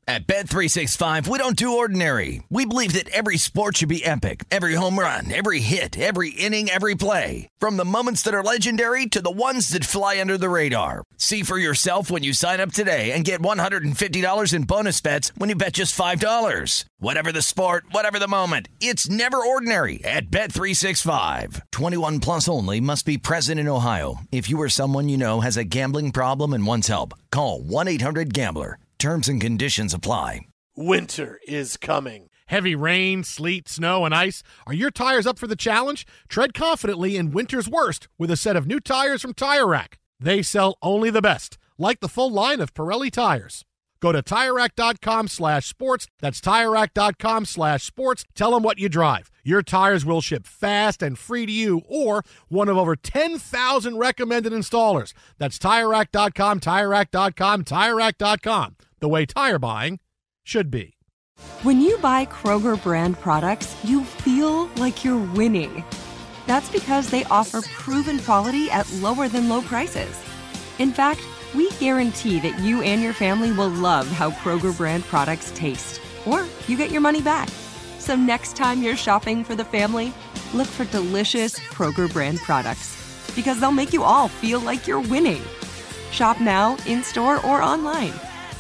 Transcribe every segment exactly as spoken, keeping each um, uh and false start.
At Bet three sixty-five, we don't do ordinary. We believe that every sport should be epic. Every home run, every hit, every inning, every play. From the moments that are legendary to the ones that fly under the radar. See for yourself when you sign up today and get one hundred fifty dollars in bonus bets when you bet just five dollars. Whatever the sport, whatever the moment, it's never ordinary at Bet three sixty-five. twenty-one plus only. Must be present in Ohio. If you or someone you know has a gambling problem and wants help, call one eight hundred gambler. Terms and conditions apply. Winter is coming. Heavy rain, sleet, snow, and ice. Are your tires up for the challenge? Tread confidently in winter's worst with a set of new tires from Tire Rack. They sell only the best, like the full line of Pirelli tires. Go to TireRack.com slash sports. That's TireRack.com slash sports. Tell them what you drive. Your tires will ship fast and free to you or one of over ten thousand recommended installers. That's TireRack.com, TireRack.com, TireRack dot com. The way tire buying should be. When you buy Kroger brand products, you feel like you're winning. That's because they offer proven quality at lower than low prices. In fact, we guarantee that you and your family will love how Kroger brand products taste, or you get your money back. So next time you're shopping for the family, look for delicious Kroger brand products, because they'll make you all feel like you're winning. Shop now, in-store, or online.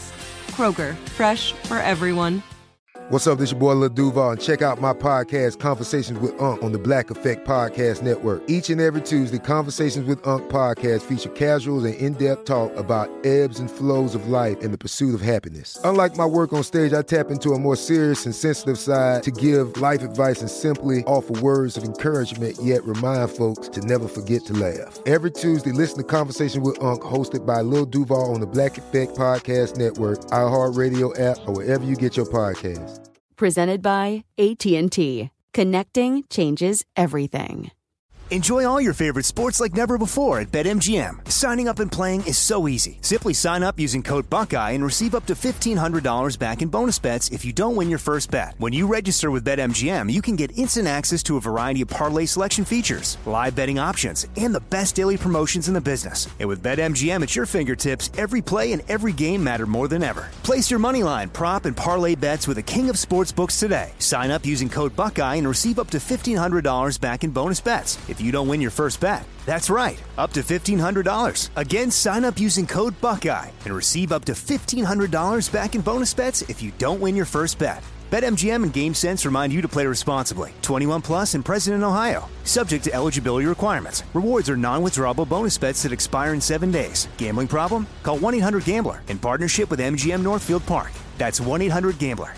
Kroger, fresh for everyone. What's up, this your boy Lil Duval, and check out my podcast, Conversations with Unc, on the Black Effect Podcast Network. Each and every Tuesday, Conversations with Unc podcast feature casual and in-depth talk about ebbs and flows of life and the pursuit of happiness. Unlike my work on stage, I tap into a more serious and sensitive side to give life advice and simply offer words of encouragement, yet remind folks to never forget to laugh. Every Tuesday, listen to Conversation with Unc, hosted by Lil Duval on the Black Effect Podcast Network, iHeartRadio app, or wherever you get your podcasts. Presented by A T and T. Connecting changes everything. Enjoy all your favorite sports like never before at BetMGM. Signing up and playing is so easy. Simply sign up using code Buckeye and receive up to fifteen hundred dollars back in bonus bets if you don't win your first bet. When you register with BetMGM, you can get instant access to a variety of parlay selection features, live betting options, and the best daily promotions in the business. And with BetMGM at your fingertips, every play and every game matter more than ever. Place your moneyline, prop, and parlay bets with the king of sportsbooks today. Sign up using code Buckeye and receive up to fifteen hundred dollars back in bonus bets if you don't win your first bet. That's right, up to fifteen hundred dollars. Again, sign up using code Buckeye and receive up to fifteen hundred dollars back in bonus bets if you don't win your first bet. BetMGM and GameSense remind you to play responsibly. twenty-one plus and present in Ohio. Subject to eligibility requirements. Rewards are non-withdrawable bonus bets that expire in seven days. Gambling problem? Call one eight hundred gambler in partnership with M G M Northfield Park. That's one eight hundred gambler.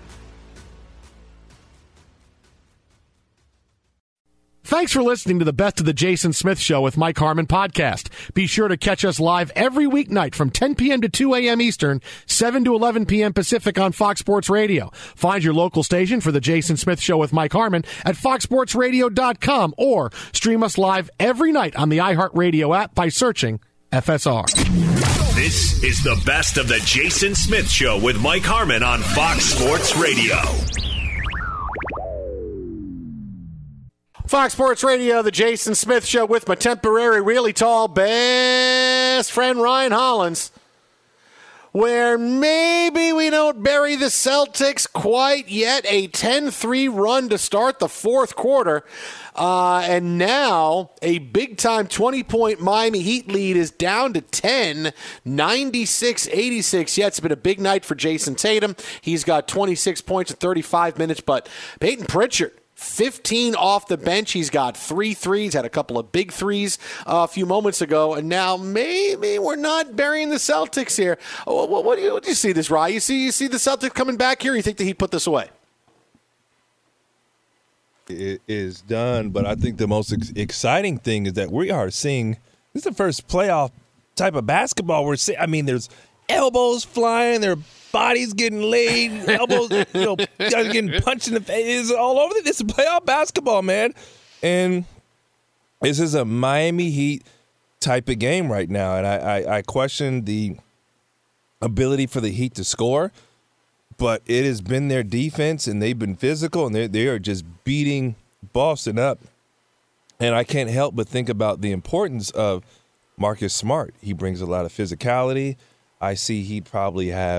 Thanks for listening to the Best of the Jason Smith Show with Mike Harmon podcast. Be sure to catch us live every weeknight from ten p.m. to two a.m. Eastern, seven to eleven p.m. Pacific on Fox Sports Radio. Find your local station for the Jason Smith Show with Mike Harmon at fox sports radio dot com or stream us live every night on the iHeartRadio app by searching F S R. This is the Best of the Jason Smith Show with Mike Harmon on Fox Sports Radio. Fox Sports Radio, the Jason Smith Show with my temporary, really tall best friend Ryan Hollins, where maybe we don't bury the Celtics quite yet. A ten three run to start the fourth quarter. Uh, and now a big-time twenty-point Miami Heat lead is down to ten, ninety-six eighty-six. Yeah, it's been a big night for Jason Tatum. He's got twenty-six points in thirty-five minutes, but Peyton Pritchard, fifteen off the bench. He's got three threes, had a couple of big threes uh, a few moments ago, and now maybe we're not burying the Celtics here. What, what, what, do, you, what do you see this, Rye? You see, you see the Celtics coming back here? You think that he put this away? It is done, but I think the most ex- exciting thing is that we are seeing this is the first playoff type of basketball we're seeing. I mean, there's elbows flying, there are bodies getting laid, elbows, you know, guys getting punched in the face. It's all over. This is playoff basketball, man. And this is a Miami Heat type of game right now. And I, I, I question the ability for the Heat to score, but it has been their defense, and they've been physical, and they they are just beating Boston up. And I can't help but think about the importance of Marcus Smart. He brings a lot of physicality. I see he'd probably have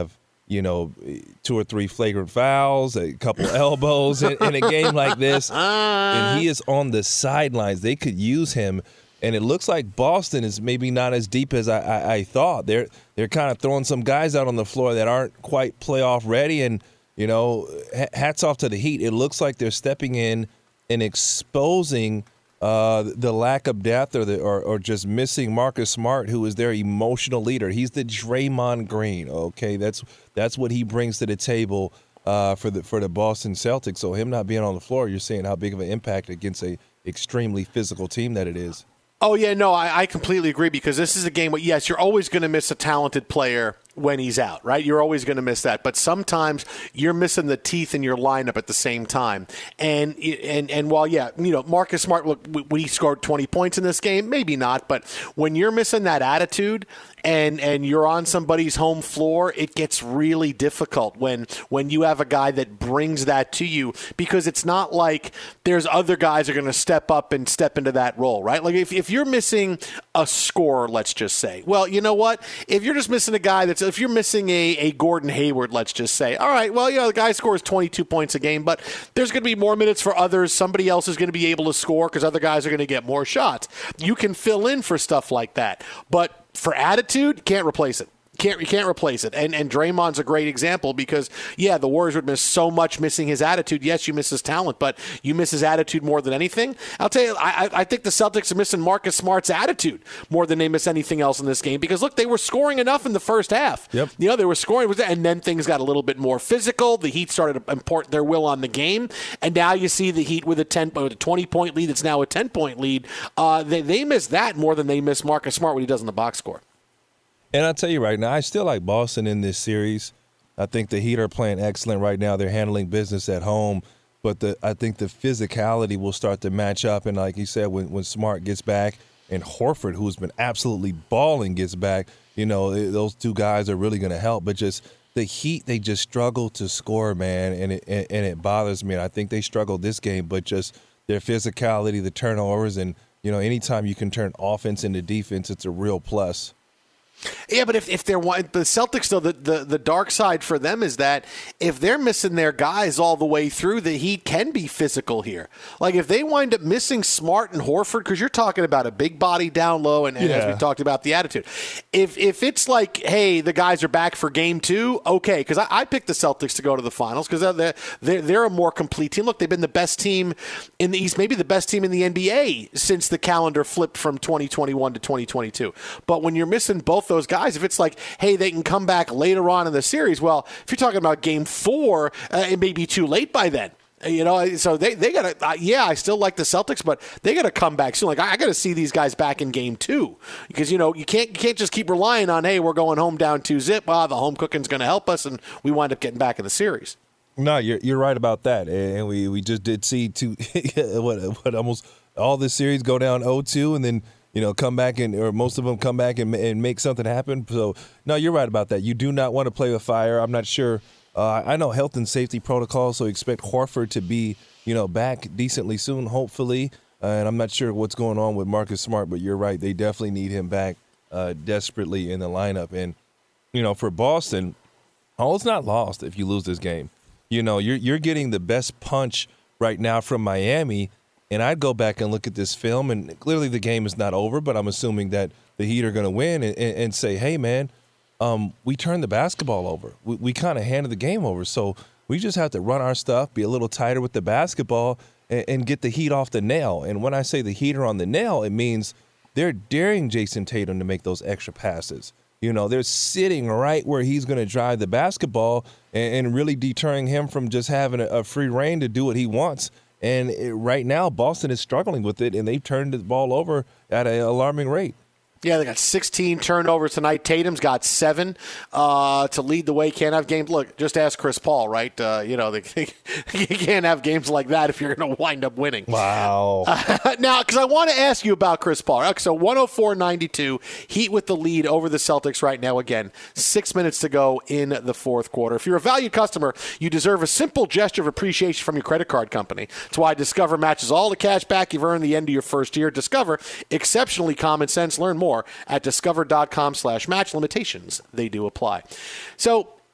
you know, two or three flagrant fouls, a couple elbows in, in a game like this, and he is on the sidelines. They could use him, and it looks like Boston is maybe not as deep as I, I, I thought. They're they're kind of throwing some guys out on the floor that aren't quite playoff ready, and, you know, hats off to the Heat. It looks like they're stepping in and exposing uh, the lack of depth or, the, or or just missing Marcus Smart, who is their emotional leader. He's the Draymond Green, okay? That's that's what he brings to the table uh, for the for the Boston Celtics. So him not being on the floor, you're seeing how big of an impact against a extremely physical team that it is. Oh, yeah, no, I, I completely agree because this is a game where, yes, you're always going to miss a talented player when he's out, right? You're always going to miss that. But sometimes you're missing the teeth in your lineup at the same time. And and and while, yeah, you know, Marcus Smart, look, when he scored twenty points in this game, maybe not. But when you're missing that attitude and and you're on somebody's home floor, it gets really difficult when when you have a guy that brings that to you, because it's not like there's other guys that are going to step up and step into that role, right? Like if, if you're missing a scorer, let's just say, well, you know what? If you're just missing a guy that's if you're missing a, a Gordon Hayward, let's just say, all right, well, you know, the guy scores twenty-two points a game, but there's going to be more minutes for others. Somebody else is going to be able to score because other guys are going to get more shots. You can fill in for stuff like that. But for attitude, can't replace it. Can't you can't replace it. And and Draymond's a great example because, yeah, the Warriors would miss so much missing his attitude. Yes, you miss his talent, but you miss his attitude more than anything. I'll tell you, I, I think the Celtics are missing Marcus Smart's attitude more than they miss anything else in this game because, look, they were scoring enough in the first half. Yep. You know, they were scoring, and then things got a little bit more physical. The Heat started to import their will on the game, and now you see the Heat with a ten, with a twenty-point lead that's now a ten-point lead. Uh, they, they miss that more than they miss Marcus Smart when he does in the box score. And I'll tell you right now, I still like Boston in this series. I think the Heat are playing excellent right now. They're handling business at home. But the I think the physicality will start to match up. And like you said, when, when Smart gets back and Horford, who's been absolutely balling, gets back, you know, those two guys are really going to help. But just the Heat, they just struggle to score, man, and it, and, and it bothers me. And I think they struggled this game, but just their physicality, the turnovers, and, you know, anytime you can turn offense into defense, it's a real plus. Yeah, but if, if they're the Celtics, though, the, the, the dark side for them is that if they're missing their guys all the way through, the Heat can be physical here. Like if they wind up missing Smart and Horford, because you're talking about a big body down low, and, and yeah. as we talked about the attitude. If if it's like, hey, the guys are back for game two, okay, because I, I picked the Celtics to go to the finals because they're, they're, they're a more complete team. Look, they've been the best team in the East, maybe the best team in the N B A since the calendar flipped from twenty twenty-one to twenty twenty-two. But when you're missing both those guys, if it's like, hey, they can come back later on in the series, well, if you're talking about game four, uh, it may be too late by then. You know, so they, they got to, uh, yeah, I still like the Celtics, but they got to come back soon. Like, I, I got to see these guys back in game two because, you know, you can't you can't just keep relying on, hey, we're going home down two zip. Well, the home cooking's going to help us, and we wind up getting back in the series. No, you're you're right about that. And we, we just did see two, what, what, almost all the series go down oh two, and then, you know, come back and, or most of them come back and, and make something happen. So, no, you're right about that. You do not want to play with fire. I'm not sure. Uh, I know health and safety protocols, so expect Horford to be, you know, back decently soon, hopefully. Uh, and I'm not sure what's going on with Marcus Smart, but you're right. They definitely need him back uh, desperately in the lineup. And, you know, for Boston, all's not lost if you lose this game. You know, you're you're getting the best punch right now from Miami. And I'd go back and look at this film, and clearly the game is not over, but I'm assuming that the Heat are going to win and, and, and say, hey, man, um, we turned the basketball over. We, we kind of handed the game over. So we just have to run our stuff, be a little tighter with the basketball, and, and get the Heat off the nail. And when I say the Heat are on the nail, it means they're daring Jason Tatum to make those extra passes. You know, they're sitting right where he's going to drive the basketball and, and really deterring him from just having a, a free reign to do what he wants. And it, right now, Boston is struggling with it, and they've turned the ball over at an alarming rate. Yeah, they got sixteen turnovers tonight. Tatum's got seven uh, to lead the way. Can't have games. Look, just ask Chris Paul, right? Uh, you know, they, you can't have games like that if you're going to wind up winning. Wow. Uh, now, because I want to ask you about Chris Paul. Okay, so one oh four ninety-two, Heat with the lead over the Celtics right now. Again, six minutes to go in the fourth quarter. If you're a valued customer, you deserve a simple gesture of appreciation from your credit card company. That's why Discover matches all the cash back you've earned at the end of your first year. Discover, exceptionally common sense. Learn more at discover.com slash match. Limitations, they do apply. So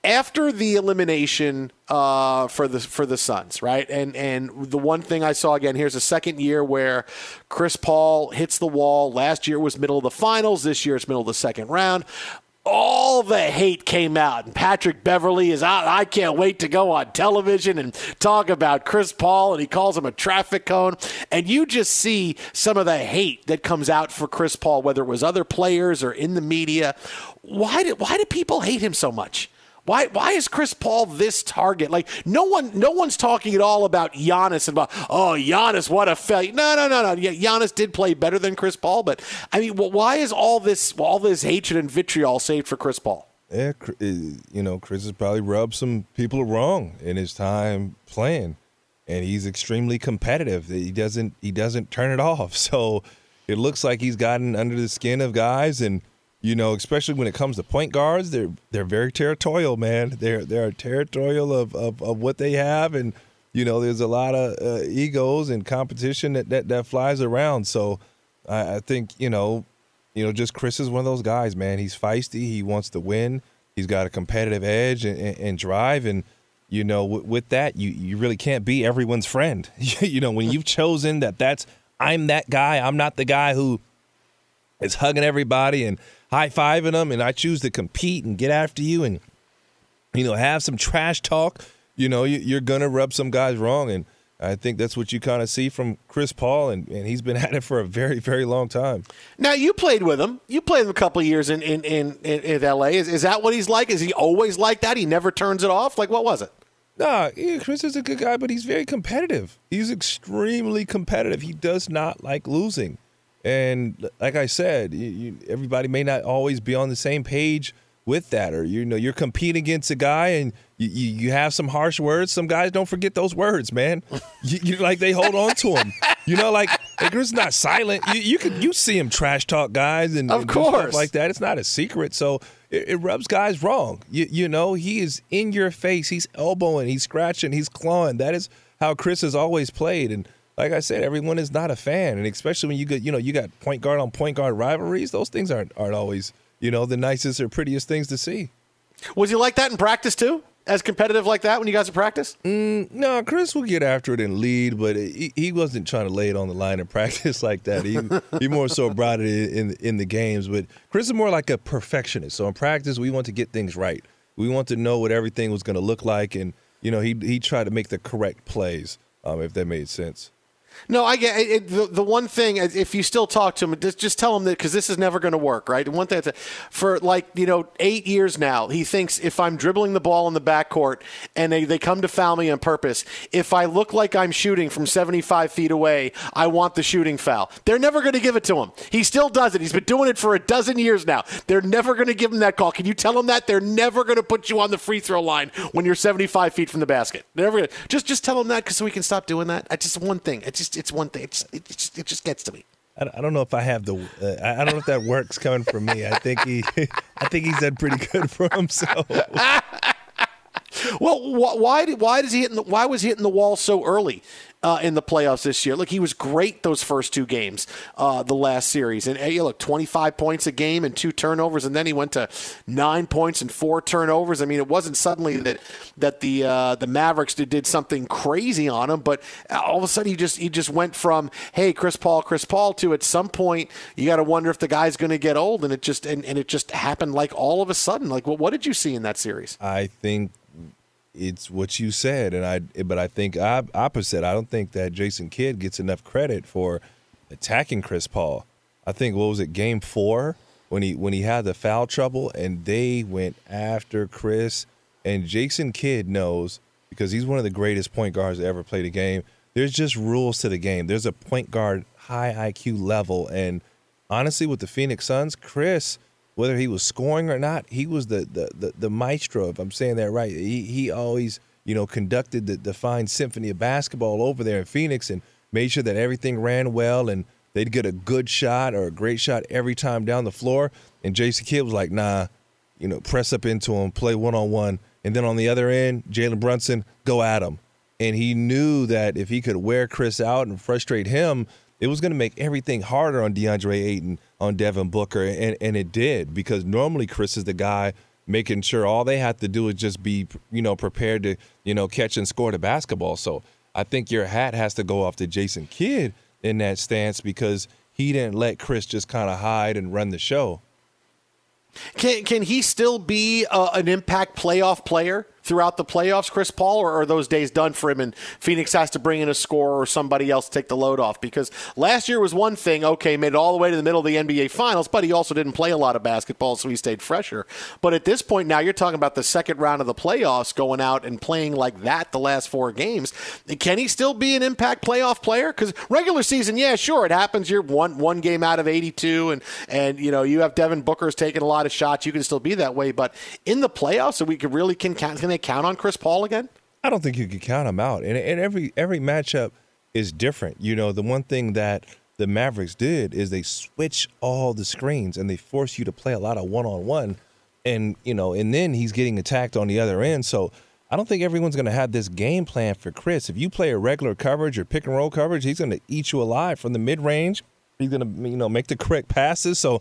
after the elimination uh, for the for the Suns, right? And and the one thing I saw again, here's a second year where Chris Paul hits the wall. Last year was middle of the finals. This year it's middle of the second round. All the hate came out, and Patrick Beverley is out. I can't wait to go on television and talk about Chris Paul, and he calls him a traffic cone. And you just see some of the hate that comes out for Chris Paul, whether it was other players or in the media. Why did why do people hate him so much? Why why is Chris Paul this target? Like no one no one's talking at all about Giannis and about, oh, Giannis, what a failure. No, no, no, no. Yeah, Giannis did play better than Chris Paul, but I mean, well, why is all this all this hatred and vitriol saved for Chris Paul? Yeah, you know, Chris has probably rubbed some people wrong in his time playing, and he's extremely competitive. He doesn't he doesn't turn it off. So it looks like he's gotten under the skin of guys, and you know, especially when it comes to point guards, they're they're very territorial, man. They're they're territorial of, of, of what they have, and you know, there's a lot of uh, egos and competition that, that, that flies around. So I, I think you know, you know, just Chris is one of those guys, man. He's feisty. He wants to win. He's got a competitive edge and, and, and drive, and you know, w- with that, you you really can't be everyone's friend. You know, when you've chosen that, that's I'm that guy. I'm not the guy who is hugging everybody and high-fiving them, and I choose to compete and get after you and, you know, have some trash talk, you know, you're going to rub some guys wrong. And I think that's what you kind of see from Chris Paul, and, and he's been at it for a very, very long time. Now, you played with him. You played him a couple of years in, in, in, in L A. Is, is that what he's like? Is he always like that? He never turns it off? Like, what was it? Nah, yeah, Chris is a good guy, but he's very competitive. He's extremely competitive. He does not like losing. And like I said, you, you, everybody may not always be on the same page with that, or you know, you're competing against a guy and you, you, you have some harsh words. Some guys don't forget those words, man. You, you like they hold on to them. You know, like Chris is not silent. You, you can you see him trash talk guys and, of and course stuff like that. It's not a secret, so it, it rubs guys wrong. You, you know, he is in your face. He's elbowing, he's scratching, he's clawing. That is how Chris has always played. And like I said, everyone is not a fan, and especially when you get, you know, you got point guard on point guard rivalries. Those things aren't aren't always, you know, the nicest or prettiest things to see. Was he like that in practice too? As competitive like that when you guys are practice? Mm, no, Chris will get after it and lead, but he, he wasn't trying to lay it on the line in practice like that. He he more so brought it in in the games. But Chris is more like a perfectionist. So in practice, we want to get things right. We want to know what everything was going to look like, and you know, he he tried to make the correct plays, um, if that made sense. No, I get it. The, the one thing, if you still talk to him, just, just tell him that, because this is never going to work, right? One thing, for like, you know, eight years now, he thinks if I'm dribbling the ball in the backcourt and they, they come to foul me on purpose, if I look like I'm shooting from seventy-five feet away, I want the shooting foul. They're never going to give it to him. He still does it. He's been doing it for a dozen years now. They're never going to give him that call. Can you tell him that? They're never going to put you on the free throw line when you're seventy-five feet from the basket. They're never gonna, just, just tell him that, because so we can stop doing that. I just one thing. It's just, it's one thing. It just, it just, it just gets to me. I don't know if I have the. Uh, I don't know if that works coming from me. I think he. I think he's done pretty good for himself. Well, why did why does he hit the, why was he hitting the wall so early uh, in the playoffs this year? Look, he was great those first two games, uh, the last series, and hey, look, twenty-five points a game and two turnovers, and then he went to nine points and four turnovers. I mean, it wasn't suddenly that that the uh, the Mavericks did, did something crazy on him, but all of a sudden he just he just went from hey Chris Paul, Chris Paul to at some point you got to wonder if the guy's going to get old, and it just and, and it just happened like all of a sudden. Like, well, what did you see in that series? I think it's what you said, and I. But I think opposite. I don't think that Jason Kidd gets enough credit for attacking Chris Paul. I think what was it, Game Four, when he when he had the foul trouble, and they went after Chris. And Jason Kidd knows, because he's one of the greatest point guards to ever play the game. There's just rules to the game. There's a point guard high I Q level, and honestly, with the Phoenix Suns, Chris, whether he was scoring or not, he was the the the, the maestro, if I'm saying that right. He he always, you know, conducted the, the fine symphony of basketball over there in Phoenix and made sure that everything ran well and they'd get a good shot or a great shot every time down the floor. And Jason Kidd was like, nah, you know, press up into him, play one-on-one. And then on the other end, Jalen Brunson, go at him. And he knew that if he could wear Chris out and frustrate him, it was going to make everything harder on DeAndre Ayton, on Devin Booker, and, and it did, because normally Chris is the guy making sure all they have to do is just be, you know, prepared to, you know, catch and score the basketball. So I think your hat has to go off to Jason Kidd in that stance because he didn't let Chris just kind of hide and run the show. Can can he still be uh, an impact playoff player throughout the playoffs, Chris Paul, or are those days done for him and Phoenix has to bring in a scorer or somebody else to take the load off? Because last year was one thing, okay, made it all the way to the middle of the N B A Finals, but he also didn't play a lot of basketball, so he stayed fresher. But at this point now, you're talking about the second round of the playoffs going out and playing like that the last four games. Can he still be an impact playoff player? Because regular season, yeah, sure, it happens. You're one one game out of eighty-two, and, and you know you have Devin Booker's taking a lot of shots. You can still be that way. But in the playoffs, so we could really can count, can they count on Chris Paul again? I don't think you can count him out. And, and every every matchup is different. You know, the one thing that the Mavericks did is they switch all the screens and they force you to play a lot of one-on-one. And, you know, and then he's getting attacked on the other end. So I don't think everyone's going to have this game plan for Chris. If you play a regular coverage or pick and roll coverage, he's going to eat you alive from the mid-range. He's going to, you know, make the correct passes. So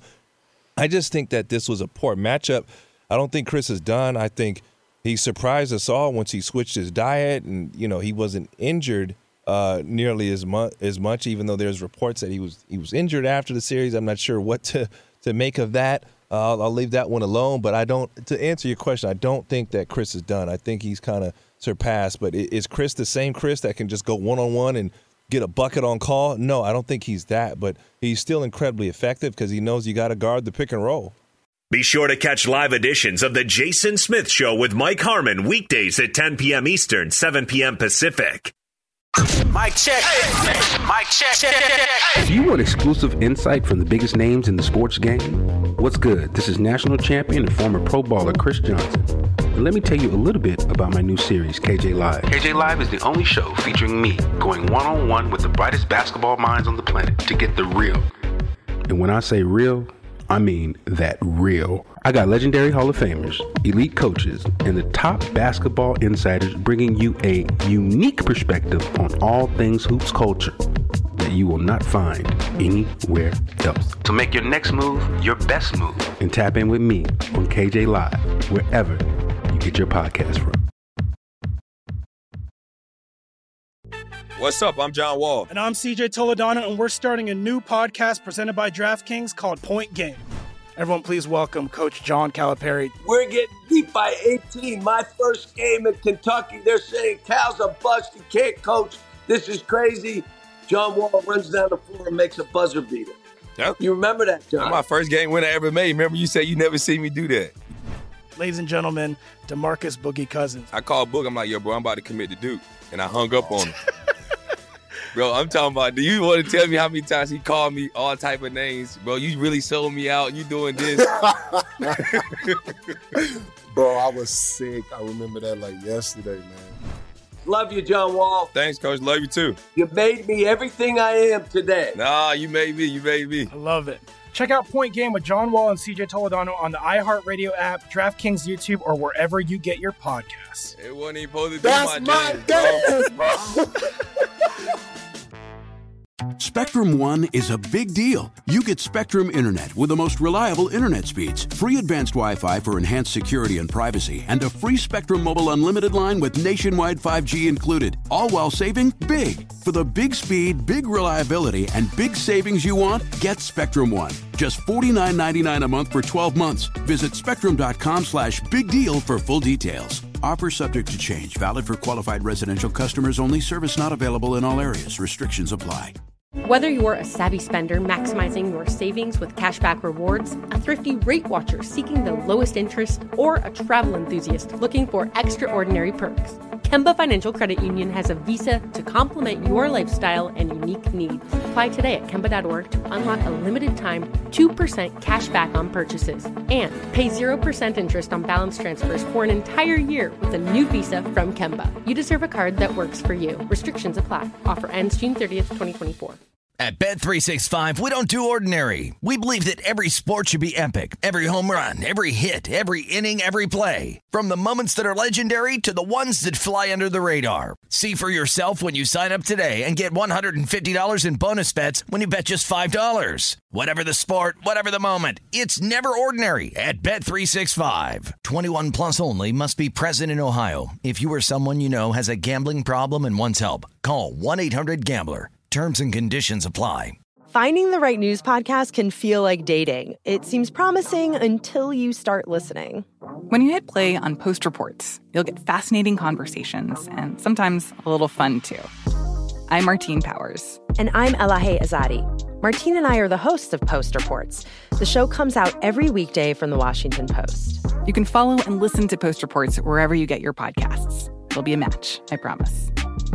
I just think that this was a poor matchup. I don't think Chris is done. I think he surprised us all once he switched his diet and, you know, he wasn't injured uh, nearly as much, as much, even though there's reports that he was he was injured after the series. I'm not sure what to, to make of that. Uh, I'll, I'll leave that one alone. But I don't, to answer your question, I don't think that Chris is done. I think he's kind of surpassed. But is Chris the same Chris that can just go one-on-one and get a bucket on call? No, I don't think he's that. But he's still incredibly effective because he knows you got to guard the pick and roll. Be sure to catch live editions of The Jason Smith Show with Mike Harmon weekdays at ten p.m. Eastern, seven p.m. Pacific. Mike check. Mike check. Do you want exclusive insight from the biggest names in the sports game? What's good? This is national champion and former pro baller Chris Johnson. And let me tell you a little bit about my new series, K J Live. K J Live is the only show featuring me going one-on-one with the brightest basketball minds on the planet to get the real. And when I say real, I mean that real. I got legendary Hall of Famers, elite coaches, and the top basketball insiders bringing you a unique perspective on all things hoops culture that you will not find anywhere else. So make your next move your best move and tap in with me on K J Live, wherever you get your podcast from. What's up? I'm John Wall. And I'm C J Toledano, and we're starting a new podcast presented by DraftKings called Point Game. Everyone, please welcome Coach John Calipari. We're getting beat by eighteen. My first game in Kentucky, they're saying Cal's a bust. He can't coach. This is crazy. John Wall runs down the floor and makes a buzzer beater. Yep. You remember that, John? That's my first game win I ever made. Remember you said you never seen me do that. Ladies and gentlemen, DeMarcus Boogie Cousins. I called Boog. I'm like, yo, bro, I'm about to commit to Duke. And I hung up on him. Bro, I'm talking about, do you want to tell me how many times he called me all type of names? Bro, you really sold me out. You doing this. Bro, I was sick. I remember that like yesterday, man. Love you, John Wall. Thanks, Coach. Love you, too. You made me everything I am today. Nah, you made me. You made me. I love it. Check out Point Game with John Wall and C J Toledano on the iHeartRadio app, DraftKings YouTube, or wherever you get your podcasts. It wasn't even supposed to be That's my, my dance, bro. Spectrum One is a big deal. You get Spectrum Internet with the most reliable internet speeds, free advanced Wi-Fi for enhanced security and privacy, and a free Spectrum Mobile Unlimited line with nationwide five G included, all while saving big. For the big speed, big reliability, and big savings you want, get Spectrum One. Just forty-nine ninety-nine a month for twelve months. Visit spectrum.com slash big deal for full details. Offer subject to change. Valid for qualified residential customers only. Service not available in all areas. Restrictions apply. Whether you're a savvy spender maximizing your savings with cashback rewards, a thrifty rate watcher seeking the lowest interest, or a travel enthusiast looking for extraordinary perks, Kemba Financial Credit Union has a visa to complement your lifestyle and unique needs. Apply today at Kemba dot org to unlock a limited time two percent cash back on purchases and pay zero percent interest on balance transfers for an entire year with a new visa from Kemba. You deserve a card that works for you. Restrictions apply. Offer ends June thirtieth, twenty twenty-four. At Bet three sixty-five, we don't do ordinary. We believe that every sport should be epic. Every home run, every hit, every inning, every play. From the moments that are legendary to the ones that fly under the radar. See for yourself when you sign up today and get one hundred fifty dollars in bonus bets when you bet just five dollars. Whatever the sport, whatever the moment, it's never ordinary at Bet three sixty-five. twenty-one plus only. Must be present in Ohio. If you or someone you know has a gambling problem and wants help, call one eight hundred gambler. Terms and conditions apply. Finding the right news podcast can feel like dating. It seems promising until you start listening. When you hit play on Post Reports, you'll get fascinating conversations and sometimes a little fun, too. I'm Martine Powers. And I'm Elahe Azadi. Martine and I are the hosts of Post Reports. The show comes out every weekday from the Washington Post. You can follow and listen to Post Reports wherever you get your podcasts. It'll be a match, I promise.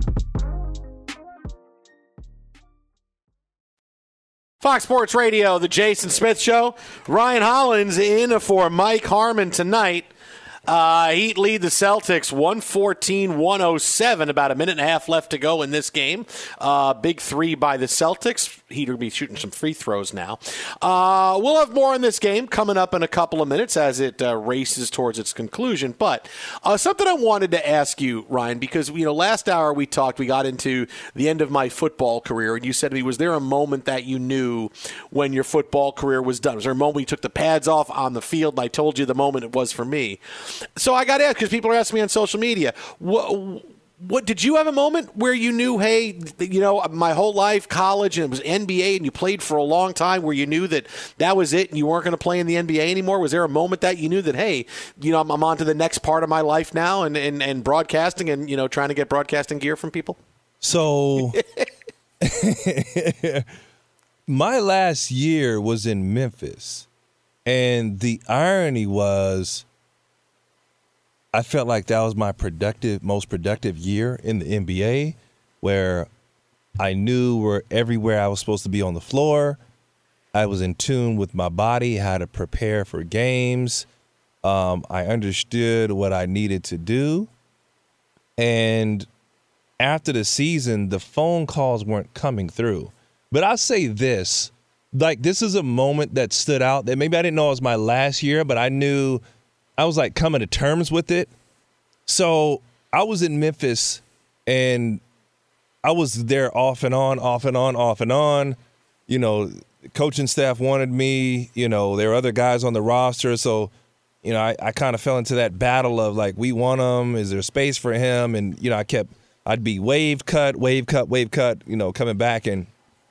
Fox Sports Radio, the Jason Smith Show. Ryan Hollins in for Mike Harmon tonight. Uh, Heat lead the Celtics one fourteen one oh seven. About a minute and a half left to go in this game. Uh, big three by the Celtics. Heat will be shooting some free throws now. Uh, we'll have more on this game coming up in a couple of minutes as it uh, races towards its conclusion. But uh, something I wanted to ask you, Ryan, because you know last hour we talked, we got into the end of my football career, and you said to me, was there a moment that you knew when your football career was done? Was there a moment you took the pads off on the field? And I told you the moment it was for me. So I got to ask, because people are asking me on social media, what, what did you have a moment where you knew, hey, you know, my whole life, college, and it was N B A, and you played for a long time, where you knew that that was it and you weren't going to play in the N B A anymore? Was there a moment that you knew that, hey, you know, I'm, I'm on to the next part of my life now and, and, and broadcasting and, you know, trying to get broadcasting gear from people? So my last year was in Memphis, and the irony was, I felt like that was my productive, most productive year in the N B A, where I knew where everywhere I was supposed to be on the floor. I was in tune with my body, how to prepare for games. Um, I understood what I needed to do. And after the season, the phone calls weren't coming through. But I'll say this, like this is a moment that stood out that maybe I didn't know it was my last year, but I knew I was like coming to terms with it. So I was in Memphis and I was there off and on, off and on, off and on. You know, coaching staff wanted me, you know, there were other guys on the roster. So, you know, I, I kind of fell into that battle of like, we want him. Is there space for him? And, you know, I kept, I'd be wave cut, wave cut, wave cut, you know, coming back. And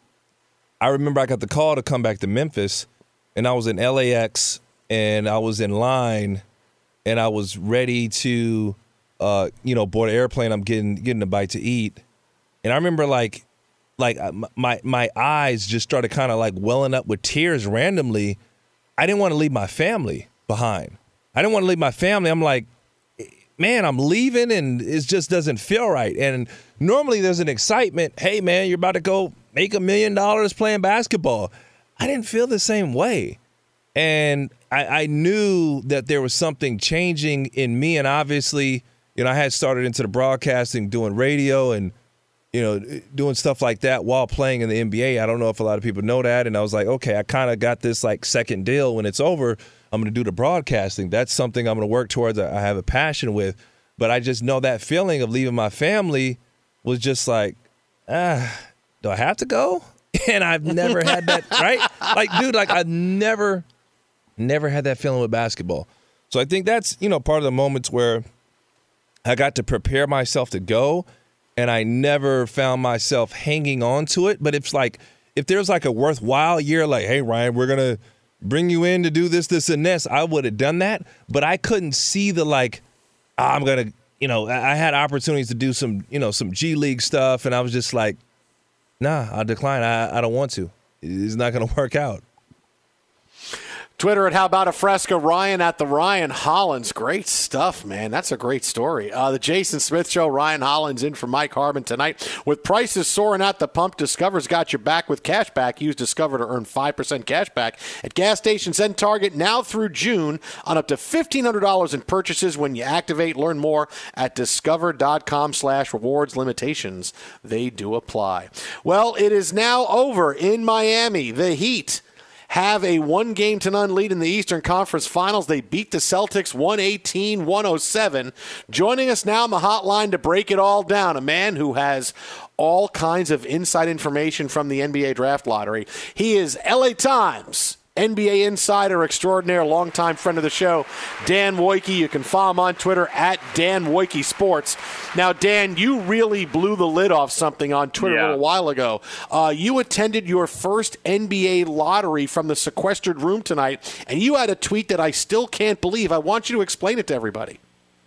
I remember I got the call to come back to Memphis, and I was in L A X and I was in line. And I was ready to, uh, you know, board an airplane. I'm getting getting a bite to eat, and I remember like, like my my eyes just started kind of like welling up with tears randomly. I didn't want to leave my family behind. I didn't want to leave my family. I'm like, man, I'm leaving, and it just doesn't feel right. And normally there's an excitement. Hey, man, you're about to go make a million dollars playing basketball. I didn't feel the same way. And I, I knew that there was something changing in me. And obviously, you know, I had started into the broadcasting, doing radio and, you know, doing stuff like that while playing in the N B A. I don't know if a lot of people know that. And I was like, okay, I kind of got this like second deal. When it's over, I'm going to do the broadcasting. That's something I'm going to work towards. I have a passion with. But I just know that feeling of leaving my family was just like, ah, do I have to go? And I've never had that, right? Like, dude, like I've never – Never had that feeling with basketball. So I think that's, you know, part of the moments where I got to prepare myself to go, and I never found myself hanging on to it. But it's like, if there's like a worthwhile year, like, hey, Ryan, we're going to bring you in to do this, this, and this, I would have done that. But I couldn't see the like, oh, I'm going to, you know, I had opportunities to do some, you know, some G League stuff. And I was just like, nah, I'll decline. I, I don't want to. It's not going to work out. Twitter at How About a Fresca, Ryan at the Ryan Hollins. Great stuff, man. That's a great story. Uh, the Jason Smith Show, Ryan Hollins in for Mike Harmon tonight. With prices soaring at the pump, Discover's got your back with cash back. Use Discover to earn five percent cash back at gas stations and Target now through June on up to fifteen hundred dollars in purchases when you activate. Learn more at discover.com slash rewards. Limitations, they do apply. Well, it is now over in Miami. The Heat have a one-game to none lead in the Eastern Conference Finals. They beat the Celtics one eighteen to one oh seven. Joining us now on the hotline to break it all down, a man who has all kinds of inside information from the N B A Draft Lottery. He is L A Times N B A insider extraordinaire, longtime friend of the show, Dan Wojcicki. You can follow him on Twitter at Dan Wojcicki Sports. Now, Dan, you really blew the lid off something on Twitter yeah. a little while ago. Uh, you attended your first N B A lottery from the sequestered room tonight, and you had a tweet that I still can't believe. I want you to explain it to everybody.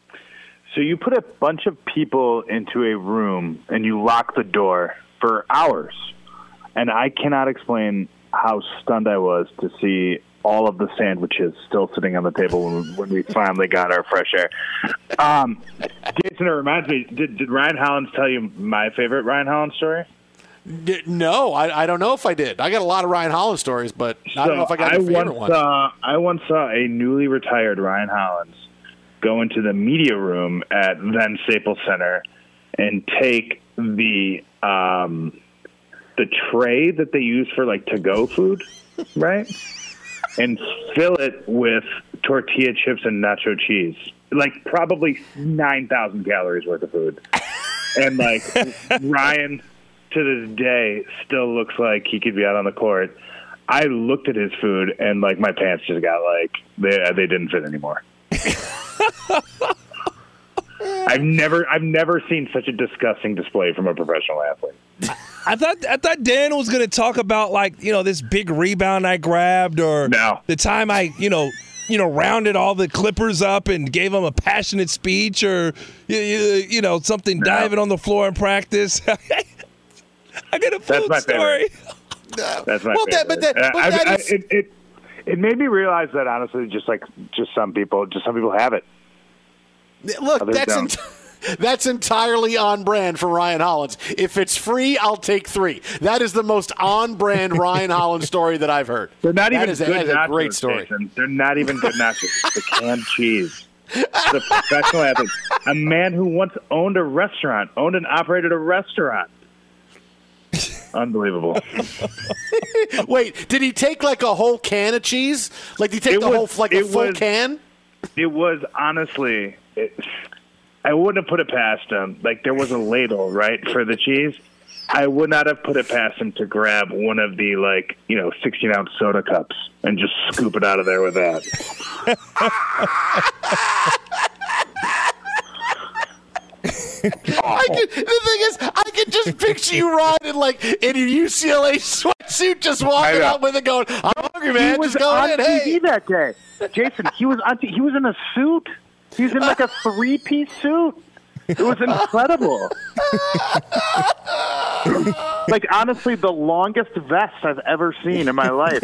So you put a bunch of people into a room, and you lock the door for hours. And I cannot explain how stunned I was to see all of the sandwiches still sitting on the table when, when we finally got our fresh air. Um, Jason, it reminds me, did, did Ryan Hollins tell you my favorite Ryan Hollins story? No, I, I don't know if I did. I got a lot of Ryan Hollins stories, but I don't know if I got a favorite one. Saw, I once saw a newly retired Ryan Hollins go into the media room at then Staples Center and take the um, – the tray that they use for like to-go food, right? And fill it with tortilla chips and nacho cheese. Like probably nine thousand calories worth of food. And like Ryan to this day still looks like he could be out on the court. I looked at his food and like my pants just got like, they, they didn't fit anymore. I've never I've never seen such a disgusting display from a professional athlete. I thought I thought Dan was going to talk about like you know this big rebound I grabbed or no. the time I you know you know rounded all the Clippers up and gave them a passionate speech or you, you know something no. diving on the floor in practice. I got a food That's story. No. That's my well, favorite. That, but that, but I, that I, is... it, it it made me realize that honestly, just like just some people, just some people have it. Look, Others that's ent- that's entirely on brand for Ryan Hollins. If it's free, I'll take three. That is the most on brand Ryan Hollins story that I've heard. They're not even that is, good that is nachos, a great story. Jason. They're not even good nachos. It's the canned cheese. The professional athlete, a man who once owned a restaurant, owned and operated a restaurant. Unbelievable. Wait, did he take like a whole can of cheese? Like, did he take it the was, whole, like a full was, can? It was honestly, it, I wouldn't have put it past him. Like, there was a ladle, right, for the cheese. I would not have put it past him to grab one of the, like, you know, sixteen-ounce soda cups and just scoop it out of there with that. I could, the thing is, I could just picture you riding like in your U C L A sweatsuit, just walking out with it, going, "I'm hungry, man. He was just go on in." T V hey, that day, Jason. He was on. T- he was in a suit. He was in like a three-piece suit. It was incredible. Like, honestly, the longest vest I've ever seen in my life.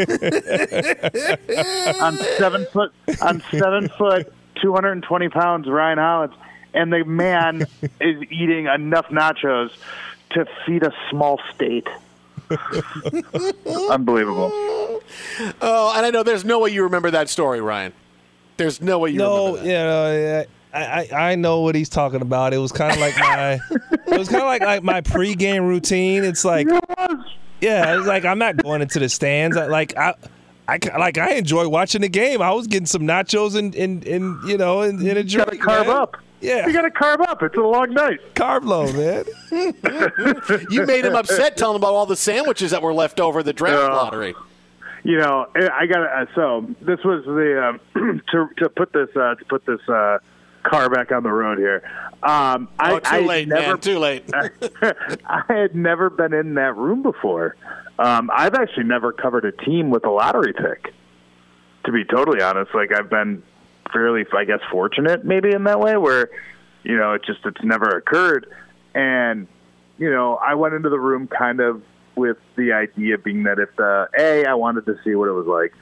on seven foot, on seven foot, two hundred twenty pounds, Ryan Hollins. And the man is eating enough nachos to feed a small state. Unbelievable. Oh, and I know there's no way you remember that story, Ryan. There's no way you no, remember that. Yeah, yeah. I, I, I know what he's talking about. It was kind of like my it was kind of like, like my pregame routine. It's like yeah, it's like I'm not going into the stands. I, like I. I like I enjoy watching the game. I was getting some nachos and and, and you know and, and a drink. You gotta carb man. up. Yeah, you gotta carb up. It's a long night. Carb load, man. You made him upset telling him about all the sandwiches that were left over the draft uh, lottery. You know, I got uh, so this was the um, to to put this uh, to put this uh, car back on the road here. Um, oh, I, too I late, never, man. Too late. I had never been in that room before. Um, I've actually never covered a team with a lottery pick, to be totally honest. Like, I've been fairly, I guess, fortunate maybe in that way where, you know, it just, it's never occurred. And, you know, I went into the room kind of with the idea being that if the, A, I wanted to see what it was like.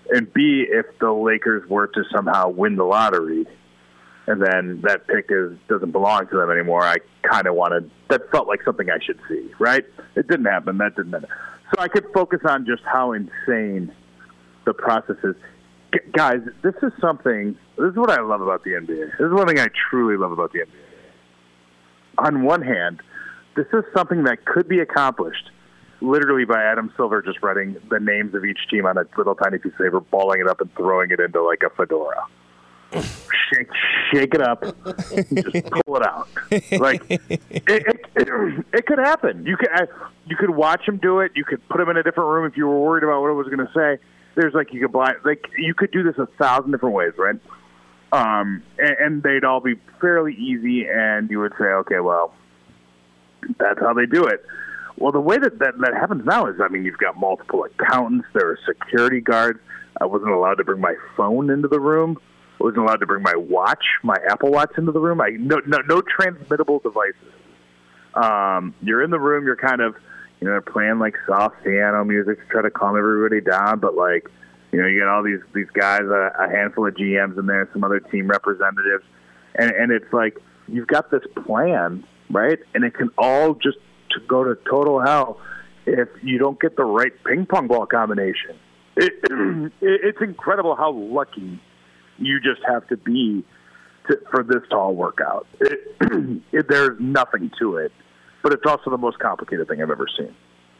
And B, if the Lakers were to somehow win the lottery, and then that pick is doesn't belong to them anymore, I kind of wanted, that felt like something I should see, right? It didn't happen. That didn't happen. So I could focus on just how insane the process is. G- guys, this is something, this is what I love about the N B A. This is one thing I truly love about the N B A. On one hand, this is something that could be accomplished literally by Adam Silver just writing the names of each team on a little tiny piece of paper, balling it up and throwing it into like a fedora. Shake, shake it up, just pull it out. Like it, it, it, it could happen. You could, you could watch him do it. You could put him in a different room if you were worried about what it was going to say. There's like you could buy, like you could do this a thousand different ways, right? Um, and, and they'd all be fairly easy, and you would say, okay, well, that's how they do it. Well, the way that, that that happens now is, I mean, you've got multiple accountants. There are security guards. I wasn't allowed to bring my phone into the room. I wasn't allowed to bring my watch, my Apple Watch, into the room. I no no, no transmittable devices. Um, you're in the room. You're kind of, you know, playing like soft piano music to try to calm everybody down. But like, you know, you got all these these guys, a, a handful of G Ms in there, some other team representatives, and and it's like you've got this plan, right? And it can all just to go to total hell if you don't get the right ping pong ball combination. It, it, it's incredible how lucky you just have to be to, for this to all work out. It, it, there's nothing to it, but it's also the most complicated thing I've ever seen.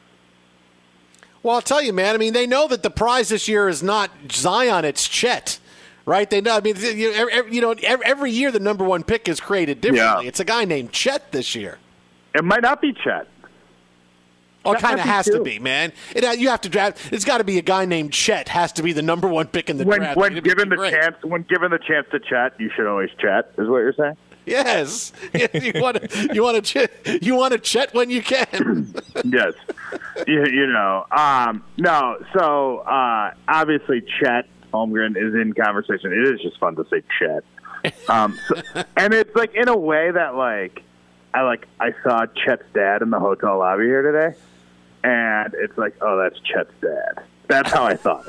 Well, I'll tell you, man. I mean, they know that the prize this year is not Zion; it's Chet, right? They know. I mean, you know, every, you know, every year the number one pick is created differently. Yeah. It's a guy named Chet this year. It might not be Chet. Oh, it kind of has to be, man. It, you have to draft. It's got to be a guy named Chet. Has to be the number one pick in the when, draft. When given the great. chance, when given the chance to chat, you should always chat. Is what you're saying? Yes. you want to. You want to. You want to chat when you can. Yes. You, you know. Um, no. So uh, obviously, Chet Holmgren is in conversation. It is just fun to say Chet. Um, so, and it's like in a way that like I like I saw Chet's dad in the hotel lobby here today. And it's like, oh, that's Chet's dad. That's how I thought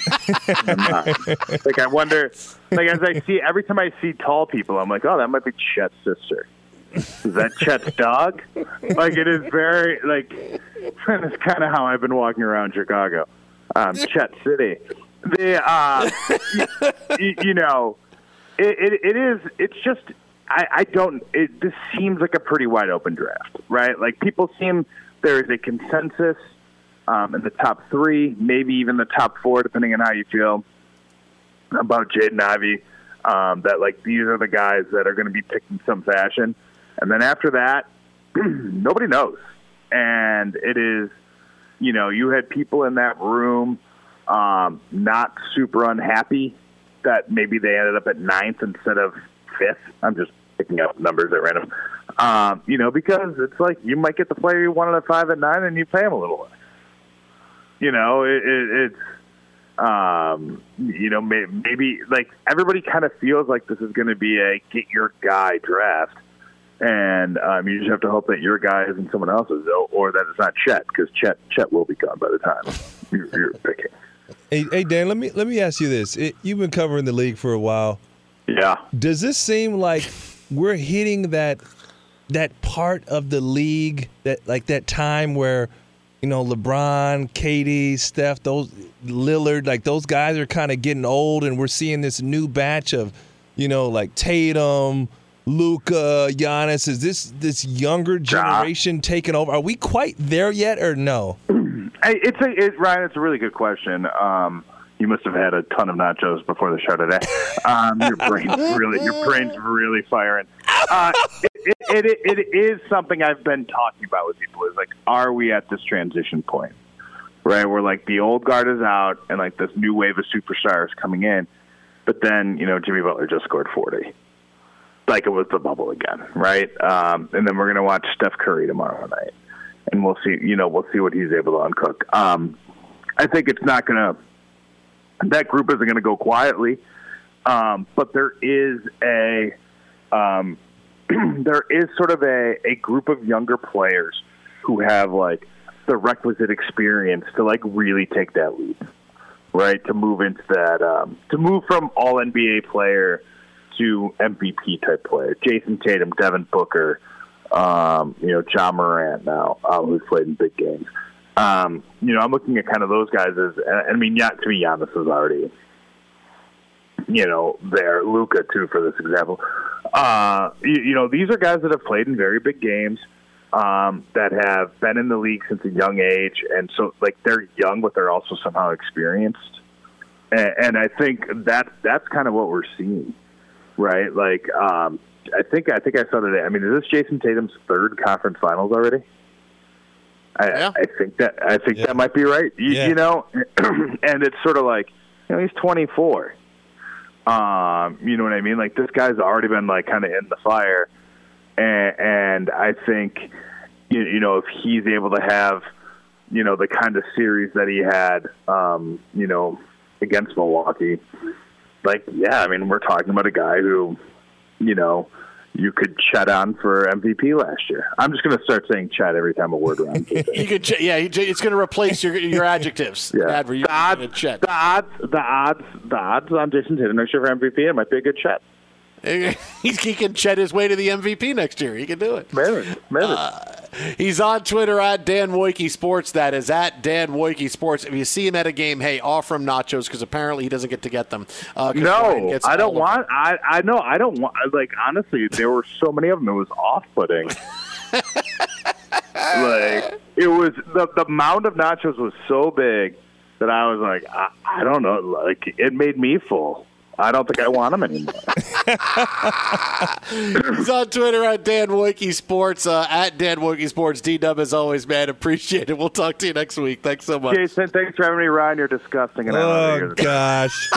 it. Like, I wonder, like, as I see, every time I see tall people, I'm like, oh, that might be Chet's sister. Is that Chet's dog? Like, it is very, like, it's kind of how I've been walking around Chicago. Um, Chet City. The, uh, you, you know, it, it, it is, it's just, I, I don't, it, this seems like a pretty wide open draft, right? Like, people seem, there is a consensus um, in the top three, maybe even the top four, depending on how you feel about Jaden Ivey, um, that, like, these are the guys that are going to be picked in some fashion. And then after that, nobody knows. And it is, you know, you had people in that room um, not super unhappy that maybe they ended up at ninth instead of fifth. I'm just picking up numbers at random. Um, you know, because it's like you might get the player you wanted at five at nine, and you pay him a little less. You know, it, it, it's um, you know may, maybe like everybody kind of feels like this is going to be a get your guy draft, and um, you just have to hope that your guy isn't someone else's, or that it's not Chet, because Chet Chet will be gone by the time you're, you're picking. Hey, hey, Dan, let me let me ask you this: it, you've been covering the league for a while. Yeah. Does this seem like we're hitting that? that part of the league, that like that time where, you know, LeBron, K D, Steph, those Lillard, like those guys are kind of getting old, and we're seeing this new batch of, you know, like Tatum, Luka, Giannis. Is this this younger generation taking over? Are we quite there yet, or no? Hey, it's a it, Ryan. It's a really good question. Um, you must have had a ton of nachos before the show today. Um, your brain's really, your brain's really firing. Uh, it, it, it, it is something I've been talking about with people. Is like, are we at this transition point, right? Where like the old guard is out, and like this new wave of superstars coming in, but then you know Jimmy Butler just scored forty, like it was the bubble again, right? Um, and then we're gonna watch Steph Curry tomorrow night, and we'll see. You know, we'll see what he's able to uncook. Um, I think it's not gonna. That group isn't going to go quietly, um, but there is a um, there is sort of a, a group of younger players who have like the requisite experience to like really take that leap, right? To move into that, um, to move from all N B A player to M V P type player. Jason Tatum, Devin Booker, um, you know, John Morant now, uh, who's played in big games. Um, you know, I'm looking at kind of those guys as, I mean, yeah, to me, Giannis is already, you know, there. Luka, too, for this example. Uh, you, you know, these are guys that have played in very big games, um, that have been in the league since a young age. And so, like, they're young, but they're also somehow experienced. And, and I think that that's kind of what we're seeing, right? Like, um, I think I think I saw today. I mean, is this Jason Tatum's third conference finals already? I, yeah. I think that I think yeah. that might be right. You, yeah. you know, and it's sort of like, you know, he's twenty-four. Um, you know what I mean? Like, this guy's already been like kind of in the fire, and, and I think, you, you know, if he's able to have, you know, the kind of series that he had, um, you know, against Milwaukee, like, yeah, I mean, we're talking about a guy who, you know, you could chat on for M V P last year. I'm just going to start saying chat every time a word around. you could, ch- yeah, it's going to replace your your adjectives. Yeah. The, the, odds, chat. the odds, the odds, the odds on Jason Tatum next year for M V P. It might be a good chat. He can chat his way to the M V P next year. He can do it. Maybe. Maybe. Uh, he's on Twitter at Dan Woike Sports. That is at Dan Woike Sports. If you see him at a game, hey, offer him nachos because apparently he doesn't get to get them. Uh, no, I don't want. I, I know. I don't want. Like, honestly, there were so many of them. It was off-putting. Like, it was the the amount of nachos was so big that I was like, I, I don't know. Like, it made me full. I don't think I want him anymore. He's on Twitter at Dan Woike Sports, uh, at Dan Woike Sports. D-Dub, as always, man. Appreciate it. We'll talk to you next week. Thanks so much. Jason, thanks for having me, Ryan. You're disgusting. And oh, gosh.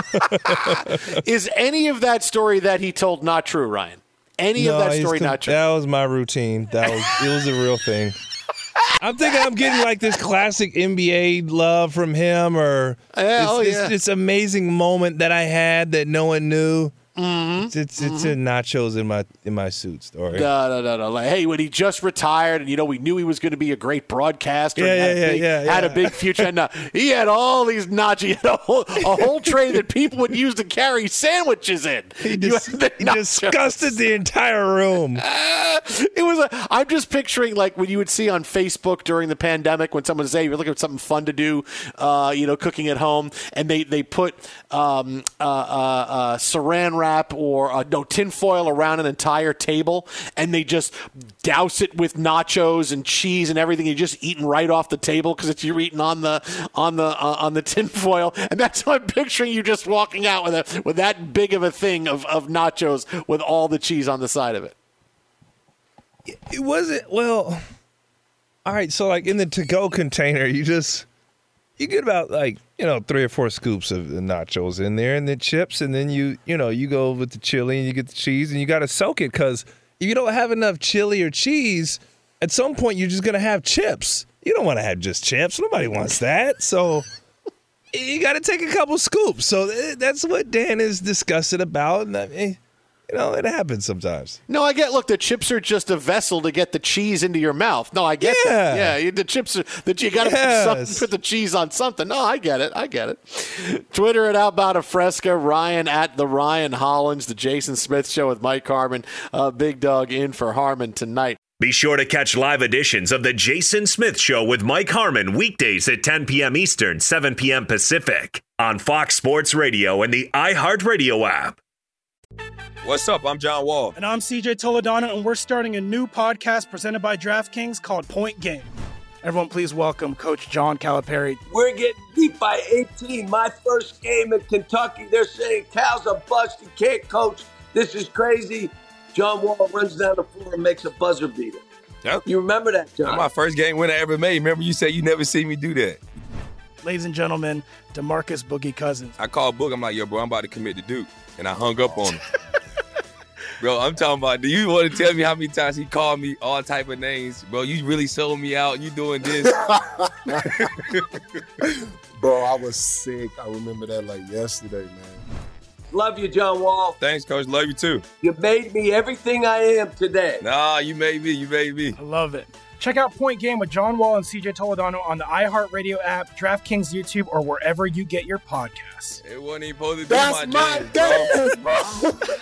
Is any of that story that he told not true, Ryan? Any no, of that story com- not true? That was my routine. That was It was a real thing. I'm thinking I'm getting like this classic N B A love from him, or yeah, oh, this, yeah. this, this amazing moment that I had that no one knew. Mm-hmm. It's it's, mm-hmm. it's a nachos in my in my suit story. No, no, no, no. Like, hey, when he just retired, and you know, we knew he was going to be a great broadcaster. Yeah, and had yeah, a big, yeah, yeah, Had yeah. a big future. And uh, he had all these nachos. He had a whole, a whole tray that people would use to carry sandwiches in. He, dis- he disgusted the entire room. Uh, it was. A, I'm just picturing like when you would see on Facebook during the pandemic when someone would say you're looking for something fun to do, uh, you know, cooking at home, and they they put um, uh, uh, uh, Saran wrap or uh, no tinfoil around an entire table, and they just douse it with nachos and cheese and everything. You're just eating right off the table because it's you're eating on the on the uh, on the tinfoil, and that's how I'm picturing you just walking out with a with that big of a thing of, of nachos with all the cheese on the side of it. It wasn't well. All right, so like in the to-go container, you just you get about like you know three or four scoops of the nachos in there, and the chips, and then you you know you go with the chili and you get the cheese, and you got to soak it because if you don't have enough chili or cheese, at some point you're just gonna have chips. You don't want to have just chips. Nobody wants that. So you got to take a couple scoops. So that's what Dan is disgusted about, and I mean, you know, it happens sometimes. No, I get. Look, the chips are just a vessel to get the cheese into your mouth. No, I get yeah. that. Yeah, you, the chips are that you got to yes. put, put the cheese on something. No, I get it. I get it. Twitter at Outbound of Fresca, Ryan at the Ryan Hollins, the Jason Smith Show with Mike Harmon. Uh, Big Dog in for Harmon tonight. Be sure to catch live editions of the Jason Smith Show with Mike Harmon weekdays at ten p.m. Eastern, seven p.m. Pacific on Fox Sports Radio and the iHeartRadio app. What's up? I'm John Wall. And I'm C J Toledano, and we're starting a new podcast presented by DraftKings called Point Game. Everyone, please welcome Coach John Calipari. We're getting beat by eighteen. My first game in Kentucky, they're saying Cal's a bust. He can't coach. This is crazy. John Wall runs down the floor and makes a buzzer beater. Yep. You remember that, John? That's my first game winner I ever made. Remember you said you never see me do that. Ladies and gentlemen, DeMarcus Boogie Cousins. I called Boog. I'm like, yo, bro, I'm about to commit to Duke. And I hung up on him. Bro, I'm talking about, do you want to tell me how many times he called me all type of names? Bro, you really sold me out. You doing this. Bro, I was sick. I remember that like yesterday, man. Love you, John Wall. Thanks, Coach. Love you, too. You made me everything I am today. Nah, you made me. You made me. I love it. Check out Point Game with John Wall and C J Toledano on the iHeartRadio app, DraftKings YouTube, or wherever you get your podcasts. It wasn't even supposed to be That's my, my day, day, bro.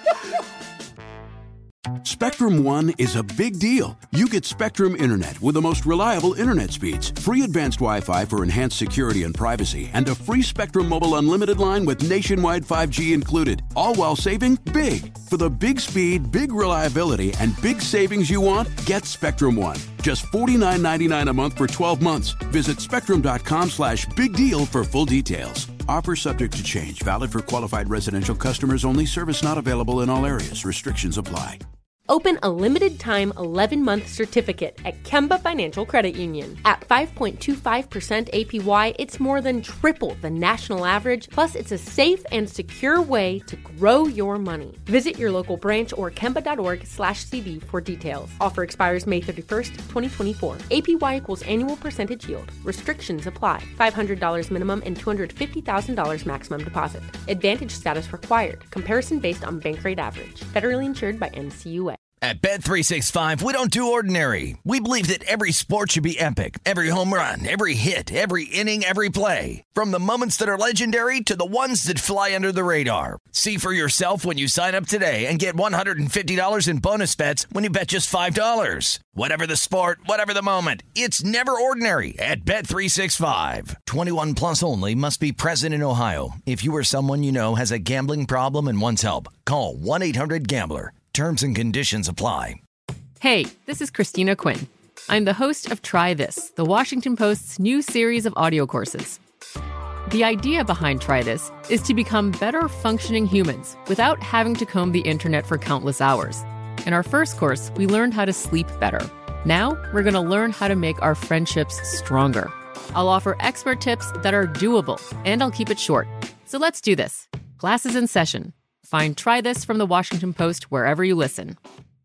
Spectrum One is a big deal. You get Spectrum Internet with the most reliable internet speeds, free advanced Wi-Fi for enhanced security and privacy, and a free Spectrum Mobile Unlimited line with nationwide five G included, all while saving big. For the big speed, big reliability, and big savings you want, get Spectrum One. Just forty-nine ninety-nine a month for twelve months. Visit spectrum.com slash big deal for full details. Offer subject to change. Valid for qualified residential customers only. Service not available in all areas. Restrictions apply. Open a limited-time eleven-month certificate at Kemba Financial Credit Union. At five point two five percent A P Y, it's more than triple the national average, plus it's a safe and secure way to grow your money. Visit your local branch or kemba.org slash CD for details. Offer expires May thirty-first, twenty twenty-four. A P Y equals annual percentage yield. Restrictions apply. five hundred dollars minimum and two hundred fifty thousand dollars maximum deposit. Advantage status required. Comparison based on bank rate average. Federally insured by N C U A. At Bet three sixty-five, we don't do ordinary. We believe that every sport should be epic. Every home run, every hit, every inning, every play. From the moments that are legendary to the ones that fly under the radar. See for yourself when you sign up today and get one hundred fifty dollars in bonus bets when you bet just five dollars. Whatever the sport, whatever the moment, it's never ordinary at Bet three sixty-five. twenty-one plus only. Must be present in Ohio. If you or someone you know has a gambling problem and wants help, call one eight hundred gambler. Terms and conditions apply. Hey, this is Christina Quinn. I'm the host of Try This, the Washington Post's new series of audio courses. The idea behind Try This is to become better functioning humans without having to comb the internet for countless hours. In our first course, we learned how to sleep better. Now, we're going to learn how to make our friendships stronger. I'll offer expert tips that are doable, and I'll keep it short. So let's do this. Class is in session. Find Try This from the Washington Post wherever you listen.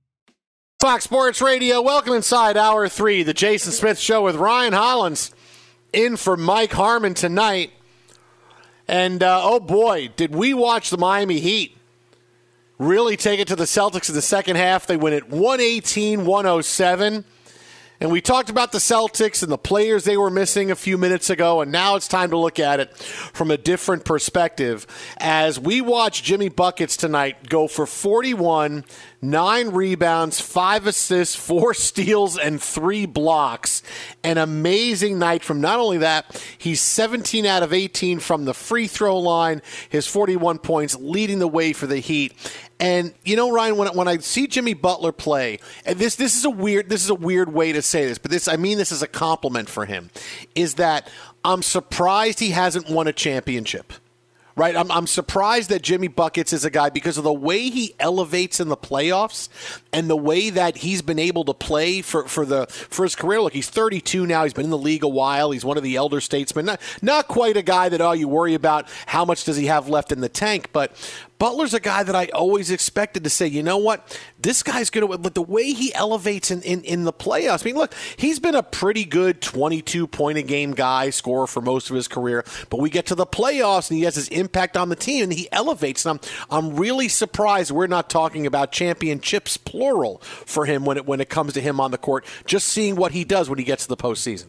Fox Sports Radio, welcome inside Hour three, the Jason Smith Show with Ryan Hollins in for Mike Harmon tonight. And, uh, oh boy, did we watch the Miami Heat really take it to the Celtics in the second half. They win it one eighteen one oh seven. And we talked about the Celtics and the players they were missing a few minutes ago, and now it's time to look at it from a different perspective as we watch Jimmy Buckets tonight go for forty-one, nine rebounds, five assists, four steals, and three blocks. An amazing night from not only that, he's seventeen out of eighteen from the free throw line, his forty-one points leading the way for the Heat. And you know, Ryan, when when I see Jimmy Butler play, and this this is a weird this is a weird way to say this, but this I mean this is a compliment for him, is that I'm surprised he hasn't won a championship. Right, I'm I'm surprised that Jimmy Buckets is a guy because of the way he elevates in the playoffs and the way that he's been able to play for, for the for his career. Look, he's thirty-two now. He's been in the league a while. He's one of the elder statesmen. Not not quite a guy that oh you worry about how much does he have left in the tank, but Butler's a guy that I always expected to say, you know what, this guy's going to, but the way he elevates in, in, in the playoffs, I mean, look, he's been a pretty good twenty-two point a game guy, scorer for most of his career, but we get to the playoffs and he has his impact on the team and he elevates. And I'm, I'm really surprised we're not talking about championships, plural, for him when it, when it comes to him on the court, just seeing what he does when he gets to the postseason.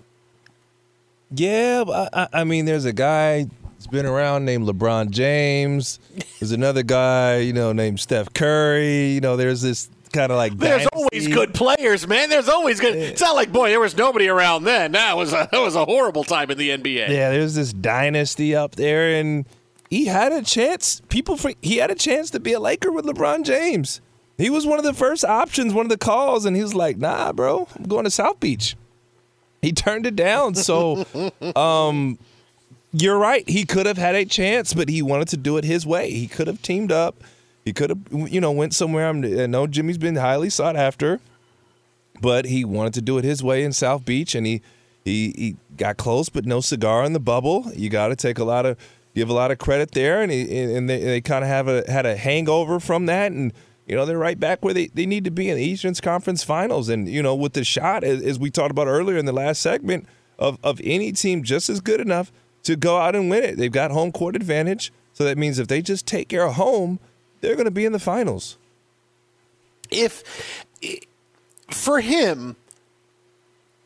Yeah, I, I mean, there's a guy that's been around named LeBron James. There's another guy, you know, named Steph Curry. You know, there's this kind of like There's dynasty. always good players, man. There's always good. It's not like, boy, there was nobody around then. That was a, that was a horrible time in the N B A. Yeah, there's this dynasty up there, and he had a chance. People, he had a chance to be a Laker with LeBron James. He was one of the first options, one of the calls, and he was like, nah, bro, I'm going to South Beach. He turned it down. So, um, you're right. He could have had a chance, but he wanted to do it his way. He could have teamed up. He could have, you know, went somewhere. I know Jimmy's been highly sought after, but he wanted to do it his way in South Beach, and he he, he got close, but no cigar in the bubble. You got to take a lot of, give a lot of credit there, and he, and they, they kind of have a had a hangover from that, and you know they're right back where they, they need to be in the Eastern Conference Finals, and you know with the shot as, as we talked about earlier in the last segment of of any team just as good enough to go out and win it. They've got home court advantage, so that means if they just take care of home, they're going to be in the finals. If, for him,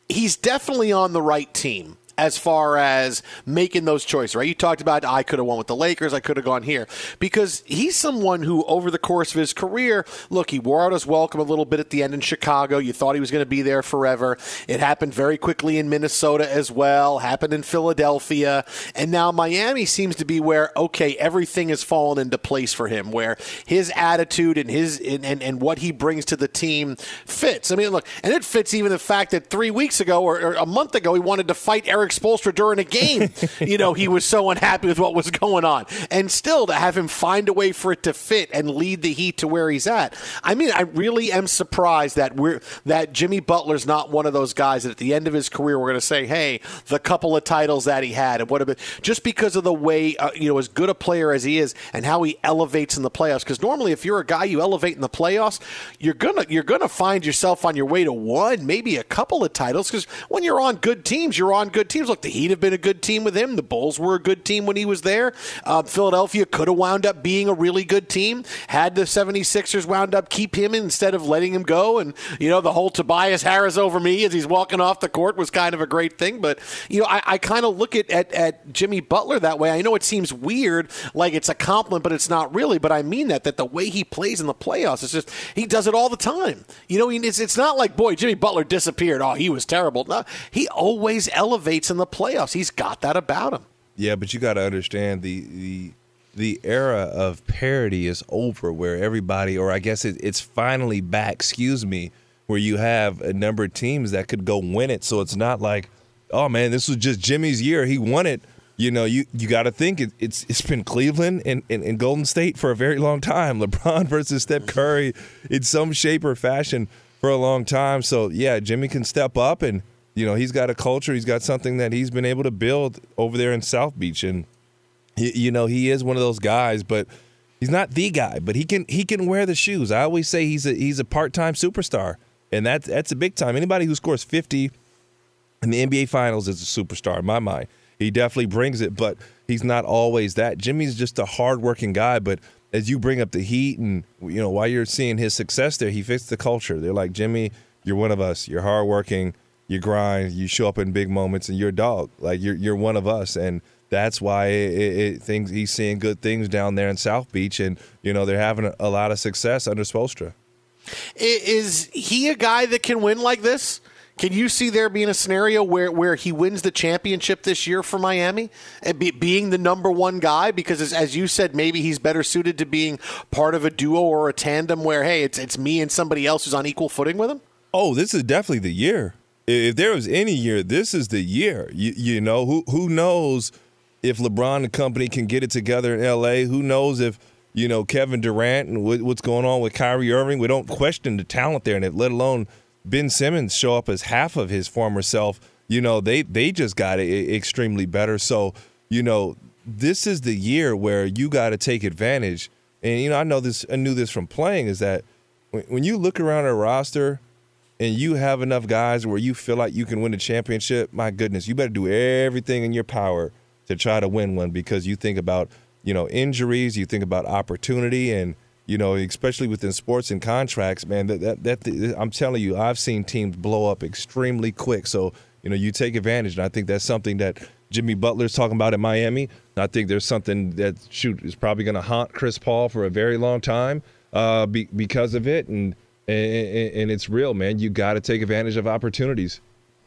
he's definitely on the right team as far as making those choices, right? You talked about, I could have won with the Lakers, I could have gone here. Because he's someone who, over the course of his career, look, he wore out his welcome a little bit at the end in Chicago. You thought he was going to be there forever. It happened very quickly in Minnesota as well, happened in Philadelphia. And now Miami seems to be where, okay, everything has fallen into place for him, where his attitude and his and, and, and what he brings to the team fits. I mean, look, and it fits even the fact that three weeks ago or, or a month ago, he wanted to fight Eric Spoelstra during a game. You know, he was so unhappy with what was going on. And still to have him find a way for it to fit and lead the Heat to where he's at. I mean, I really am surprised that we're that Jimmy Butler's not one of those guys that at the end of his career we're going to say, hey, the couple of titles that he had and what have just because of the way, uh, you know, as good a player as he is and how he elevates in the playoffs. Because normally if you're a guy you elevate in the playoffs, you're gonna you're gonna find yourself on your way to one, maybe a couple of titles. Because when you're on good teams, you're on good teams. Look, the Heat have been a good team with him. The Bulls were a good team when he was there. Uh, Philadelphia could have wound up being a really good team had the seventy-sixers wound up keep him instead of letting him go. And, you know, the whole Tobias Harris over me as he's walking off the court was kind of a great thing. But, you know, I, I kind of look at, at, at Jimmy Butler that way. I know it seems weird, like it's a compliment, but it's not really. But I mean that, that the way he plays in the playoffs, it's just, he does it all the time. You know, it's, it's not like, boy, Jimmy Butler disappeared. Oh, he was terrible. No, he always elevates in the playoffs. He's got that about him. Yeah, but you got to understand the, the the era of parity is over, where everybody, or I guess it, it's finally back, excuse me, where you have a number of teams that could go win it. So it's not like, oh, man, this was just Jimmy's year. He won it. You know, you, you got to think it, it's it's been Cleveland and, and, and Golden State for a very long time. LeBron versus Steph Curry in some shape or fashion for a long time. So, yeah, Jimmy can step up and, you know, he's got a culture. He's got something that he's been able to build over there in South Beach. And, he, you know, he is one of those guys, but he's not the guy. But he can he can wear the shoes. I always say he's a he's a part-time superstar, and that, that's a big time. Anybody who scores fifty in the N B A Finals is a superstar in my mind. He definitely brings it, but he's not always that. Jimmy's just a hard-working guy, but as you bring up the Heat and, you know, while you're seeing his success there, he fits the culture. They're like, Jimmy, you're one of us. You're hardworking. You grind, you show up in big moments, and you're a dog. Like, you're you're one of us, and that's why it, it, things he's seeing good things down there in South Beach, and, you know, they're having a, a lot of success under Spoelstra. Is he a guy that can win like this? Can you see there being a scenario where, where he wins the championship this year for Miami, and be, being the number one guy? Because, as, as you said, maybe he's better suited to being part of a duo or a tandem where, hey, it's it's me and somebody else who's on equal footing with him? Oh, this is definitely the year. If there was any year, this is the year. You, you know, who who knows if LeBron and company can get it together in L A? Who knows if, you know, Kevin Durant and what's going on with Kyrie Irving? We don't question the talent there, and it, let alone Ben Simmons show up as half of his former self. You know, they, they just got it extremely better. So, you know, this is the year where you got to take advantage. And, you know, I know this, I knew this from playing, is that when, when you look around a roster – and you have enough guys where you feel like you can win a championship, my goodness, you better do everything in your power to try to win one, because you think about, you know, injuries, you think about opportunity, and, you know, especially within sports and contracts, man, that, that, that I'm telling you, I've seen teams blow up extremely quick. So, you know, you take advantage, and I think that's something that Jimmy Butler's talking about in Miami. I think there's something that, shoot, is probably going to haunt Chris Paul for a very long time uh, be, because of it, and And it's real, man. You got to take advantage of opportunities.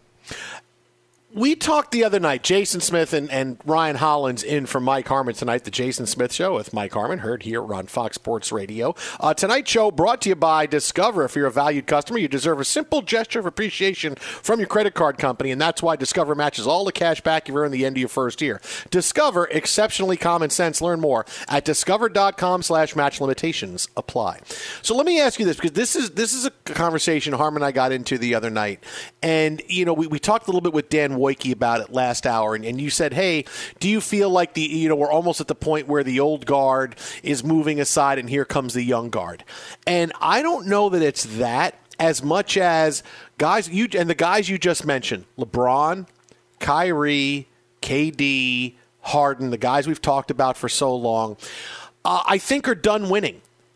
We talked the other night, Jason Smith and, and Ryan Hollins in for Mike Harmon tonight, the Jason Smith Show with Mike Harmon, heard here on Fox Sports Radio. Uh, tonight's show brought to you by Discover. If you're a valued customer, you deserve a simple gesture of appreciation from your credit card company, and that's why Discover matches all the cash back you've earned at the end of your first year. Discover, exceptionally common sense. Learn more at discover.com slash match limitations apply. So let me ask you this, because this is this is a conversation Harmon and I got into the other night. And, you know, we, we talked a little bit with Dan Wojcicki about it last hour, and, and you said, hey, do you feel like the you know we're almost at the point where the old guard is moving aside and here comes the young guard? And I don't know that it's that as much as guys you and the guys you just mentioned, LeBron, Kyrie, K D, Harden, the guys we've talked about for so long, uh, I think are done winning.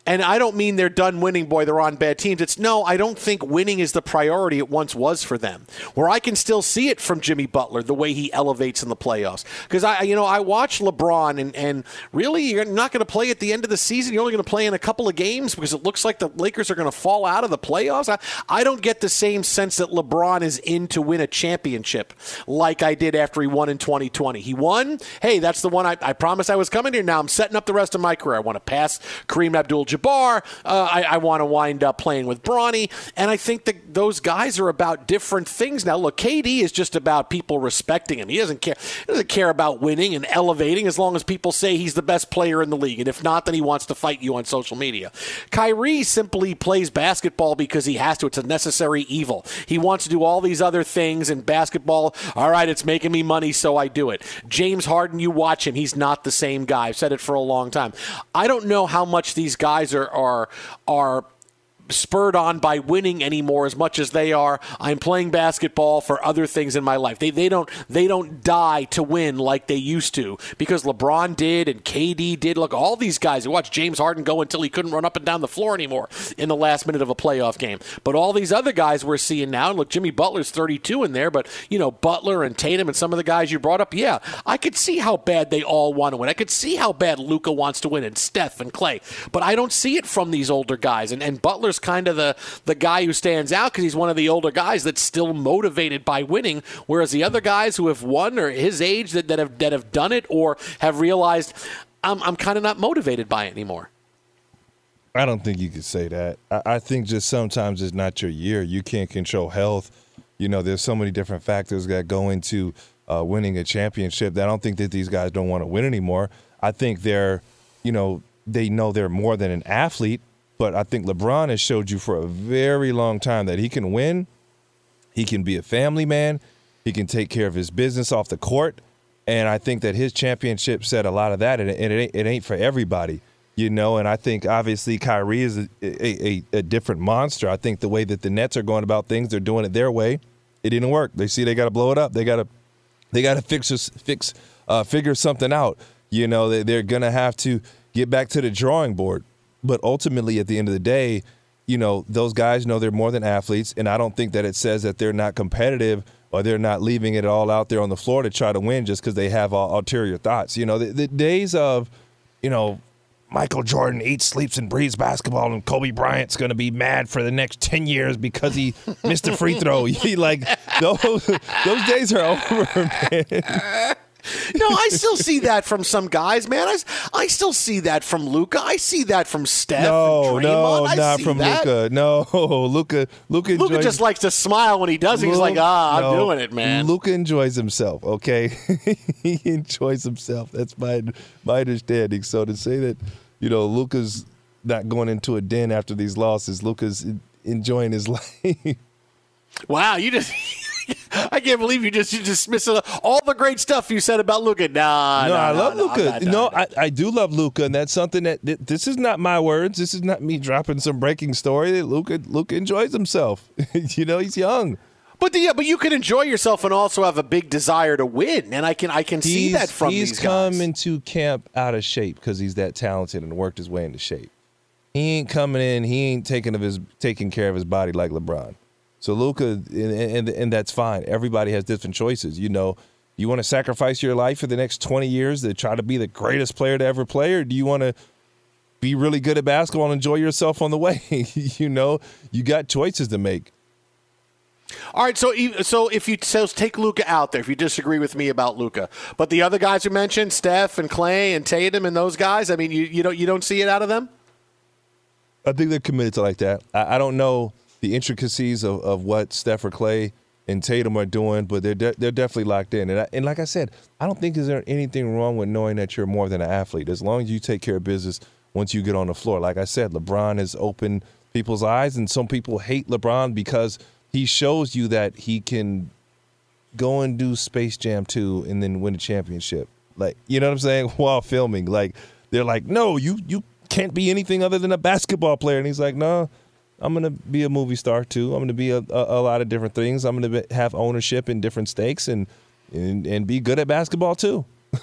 And I don't mean they're done winning, boy, they're on bad teams. It's no, I don't think winning is the priority it once was for them. Where I can still see it from Jimmy Butler, the way he elevates in the playoffs. Because I, you know, I watch LeBron, and, and really, you're not going to play at the end of the season. You're only going to play in a couple of games because it looks like the Lakers are going to fall out of the playoffs. I, I don't get the same sense that LeBron is in to win a championship like I did after he won in twenty twenty. He won. Hey, that's the one I, I promised I was coming here. Now I'm setting up the rest of my career. I want to pass Kareem Abdul-Jabbar. Uh, I, I want to wind up playing with Bronny. And I think that those guys are about different things. Now, look, K D is just about people respecting him. He doesn't care. He doesn't care about winning and elevating as long as people say he's the best player in the league. And if not, then he wants to fight you on social media. Kyrie simply plays basketball because he has to. It's a necessary evil. He wants to do all these other things in basketball. All right, it's making me money, so I do it. James Harden, you watch him. He's not the same guy. I've said it for a long time. I don't know how much these guys are are are spurred on by winning anymore as much as they are I'm playing basketball for other things in my life. They they don't they don't die to win like they used to, because LeBron did and K D did. Look, all these guys, you watch James Harden go until he couldn't run up and down the floor anymore in the last minute of a playoff game. But all these other guys we're seeing now, and look, Jimmy Butler's thirty-two in there, but you know, Butler and Tatum and some of the guys you brought up, yeah, I could see how bad they all want to win. I could see how bad Luka wants to win, and Steph and Clay. But I don't see it from these older guys. And, and Butler's kind of the, the guy who stands out because he's one of the older guys that's still motivated by winning, whereas the other guys who have won or his age that, that have that have done it or have realized I'm, I'm kind of not motivated by it anymore. I don't think you could say that. I, I think just sometimes it's not your year. You can't control health. You know, there's so many different factors that go into uh, winning a championship that I don't think that these guys don't want to win anymore. I think they're, you know, they know they're more than an athlete. But I think LeBron has showed you for a very long time that he can win. He can be a family man. He can take care of his business off the court. And I think that his championship said a lot of that, and it, it, ain't, it ain't for everybody, you know. And I think, obviously, Kyrie is a, a, a, a different monster. I think the way that the Nets are going about things, they're doing it their way. It didn't work. They see they got to blow it up. They got to they got to fix, fix uh, figure something out. You know, they, they're going to have to get back to the drawing board. But ultimately, at the end of the day, you know, those guys know they're more than athletes, and I don't think that it says that they're not competitive or they're not leaving it all out there on the floor to try to win just because they have uh, ulterior thoughts. You know, the, the days of, you know, Michael Jordan eats, sleeps, and breathes basketball, and Kobe Bryant's going to be mad for the next ten years because he missed a free throw. He, like, those, those days are over, man. No, I still see that from some guys, man. I, I still see that from Luka. I see that from Steph no, and Draymond. No, I not see from that. Luka. No, Luka. Luka, Luka just likes to smile when he does it. He's like, ah, no, I'm doing it, man. Luka enjoys himself, okay? He enjoys himself. That's my my understanding. So to say that, you know, Luka's not going into a den after these losses, Luka's enjoying his life. Wow, you just... I can't believe you just you dismissed all the great stuff you said about Luka. Nah, no, nah, I love nah, Luka. Nah, no, nah. I, I do love Luka, and that's something that this is not my words. This is not me dropping some breaking story. Luka Luka enjoys himself. You know, he's young. But the, yeah, but you can enjoy yourself and also have a big desire to win, and I can I can see he's, that from he's these come guys. into camp out of shape because he's that talented and worked his way into shape. He ain't coming in. He ain't taking of his taking care of his body like LeBron. So Luka, and, and, and that's fine. Everybody has different choices. You know, you want to sacrifice your life for the next twenty years to try to be the greatest player to ever play, or do you want to be really good at basketball and enjoy yourself on the way? You know, you got choices to make. All right, so so if you so take Luka out there, if you disagree with me about Luka, but the other guys you mentioned, Steph and Clay and Tatum and those guys, I mean, you, you don't you don't see it out of them? I think they're committed to like that. I, I don't know the intricacies of, of what Steph or Clay and Tatum are doing, but they're de- they're definitely locked in. And I, and like I said, I don't think is there anything wrong with knowing that you're more than an athlete, as long as you take care of business once you get on the floor. Like I said, LeBron has opened people's eyes, and some people hate LeBron because he shows you that he can go and do Space Jam two and then win a championship. Like, you know what I'm saying? While filming, like they're like, no, you you can't be anything other than a basketball player, and he's like, no. I'm going to be a movie star, too. I'm going to be a, a, a lot of different things. I'm going to have ownership in different stakes and, and and be good at basketball, too.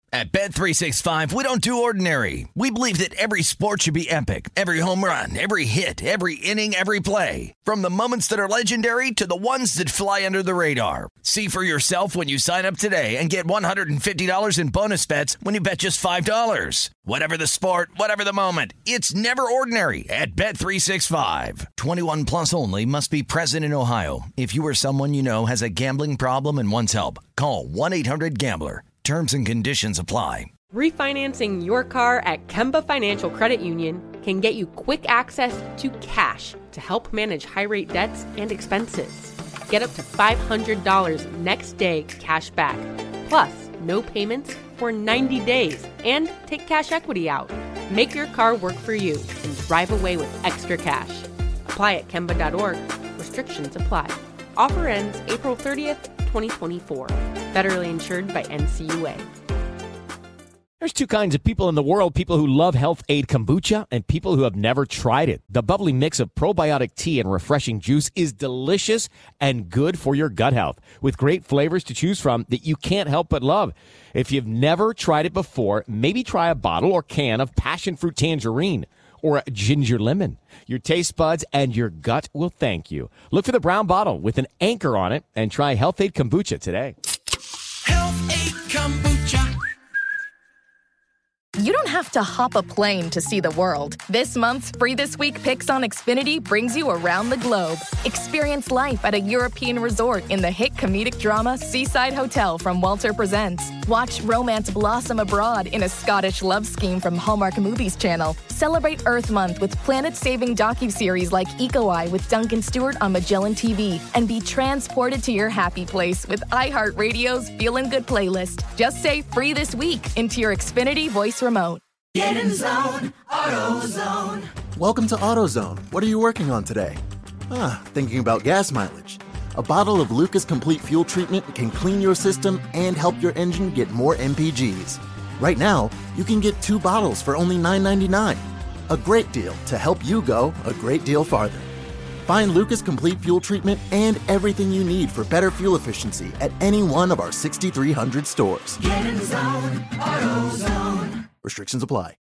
At Bet three sixty-five, we don't do ordinary. We believe that every sport should be epic. Every home run, every hit, every inning, every play. From the moments that are legendary to the ones that fly under the radar. See for yourself when you sign up today and get one hundred fifty dollars in bonus bets when you bet just five dollars. Whatever the sport, whatever the moment, it's never ordinary at Bet three sixty-five. twenty-one plus only. Must be present in Ohio. If you or someone you know has a gambling problem and wants help, call one eight hundred gambler. Terms and conditions apply. Refinancing your car at Kemba Financial Credit Union can get you quick access to cash to help manage high-rate debts and expenses. Get up to five hundred dollars next day cash back, plus no payments for ninety days, and take cash equity out. Make your car work for you and drive away with extra cash. Apply at Kemba dot org. Restrictions apply. Offer ends April thirtieth, twenty twenty-four. Federally insured by N C U A. There's two kinds of people in the world, people who love Health Aid Kombucha and people who have never tried it. The bubbly mix of probiotic tea and refreshing juice is delicious and good for your gut health, with great flavors to choose from that you can't help but love. If you've never tried it before, maybe try a bottle or can of passion fruit tangerine or a ginger lemon. Your taste buds and your gut will thank you. Look for the brown bottle with an anchor on it and try Health Aid Kombucha today. Health Aid Kombucha. You don't have to hop a plane to see the world. This month's Free This Week Picks on Xfinity brings you around the globe. Experience life at a European resort in the hit comedic drama Seaside Hotel from Walter Presents. Watch romance blossom abroad in a Scottish love scheme from Hallmark Movies Channel. Celebrate Earth Month with planet-saving docuseries like Eco Eye with Duncan Stewart on Magellan T V. And be transported to your happy place with iHeartRadio's Feelin' Good playlist. Just say Free This Week into your Xfinity voice remote. Get in zone, AutoZone. Welcome to AutoZone. What are you working on today? Ah, thinking about gas mileage. A bottle of Lucas Complete Fuel Treatment can clean your system and help your engine get more M P Gs. Right now, you can get two bottles for only nine ninety-nine. A great deal to help you go a great deal farther. Find Lucas Complete Fuel Treatment and everything you need for better fuel efficiency at any one of our sixty-three hundred stores. Get in zone, AutoZone. Restrictions apply.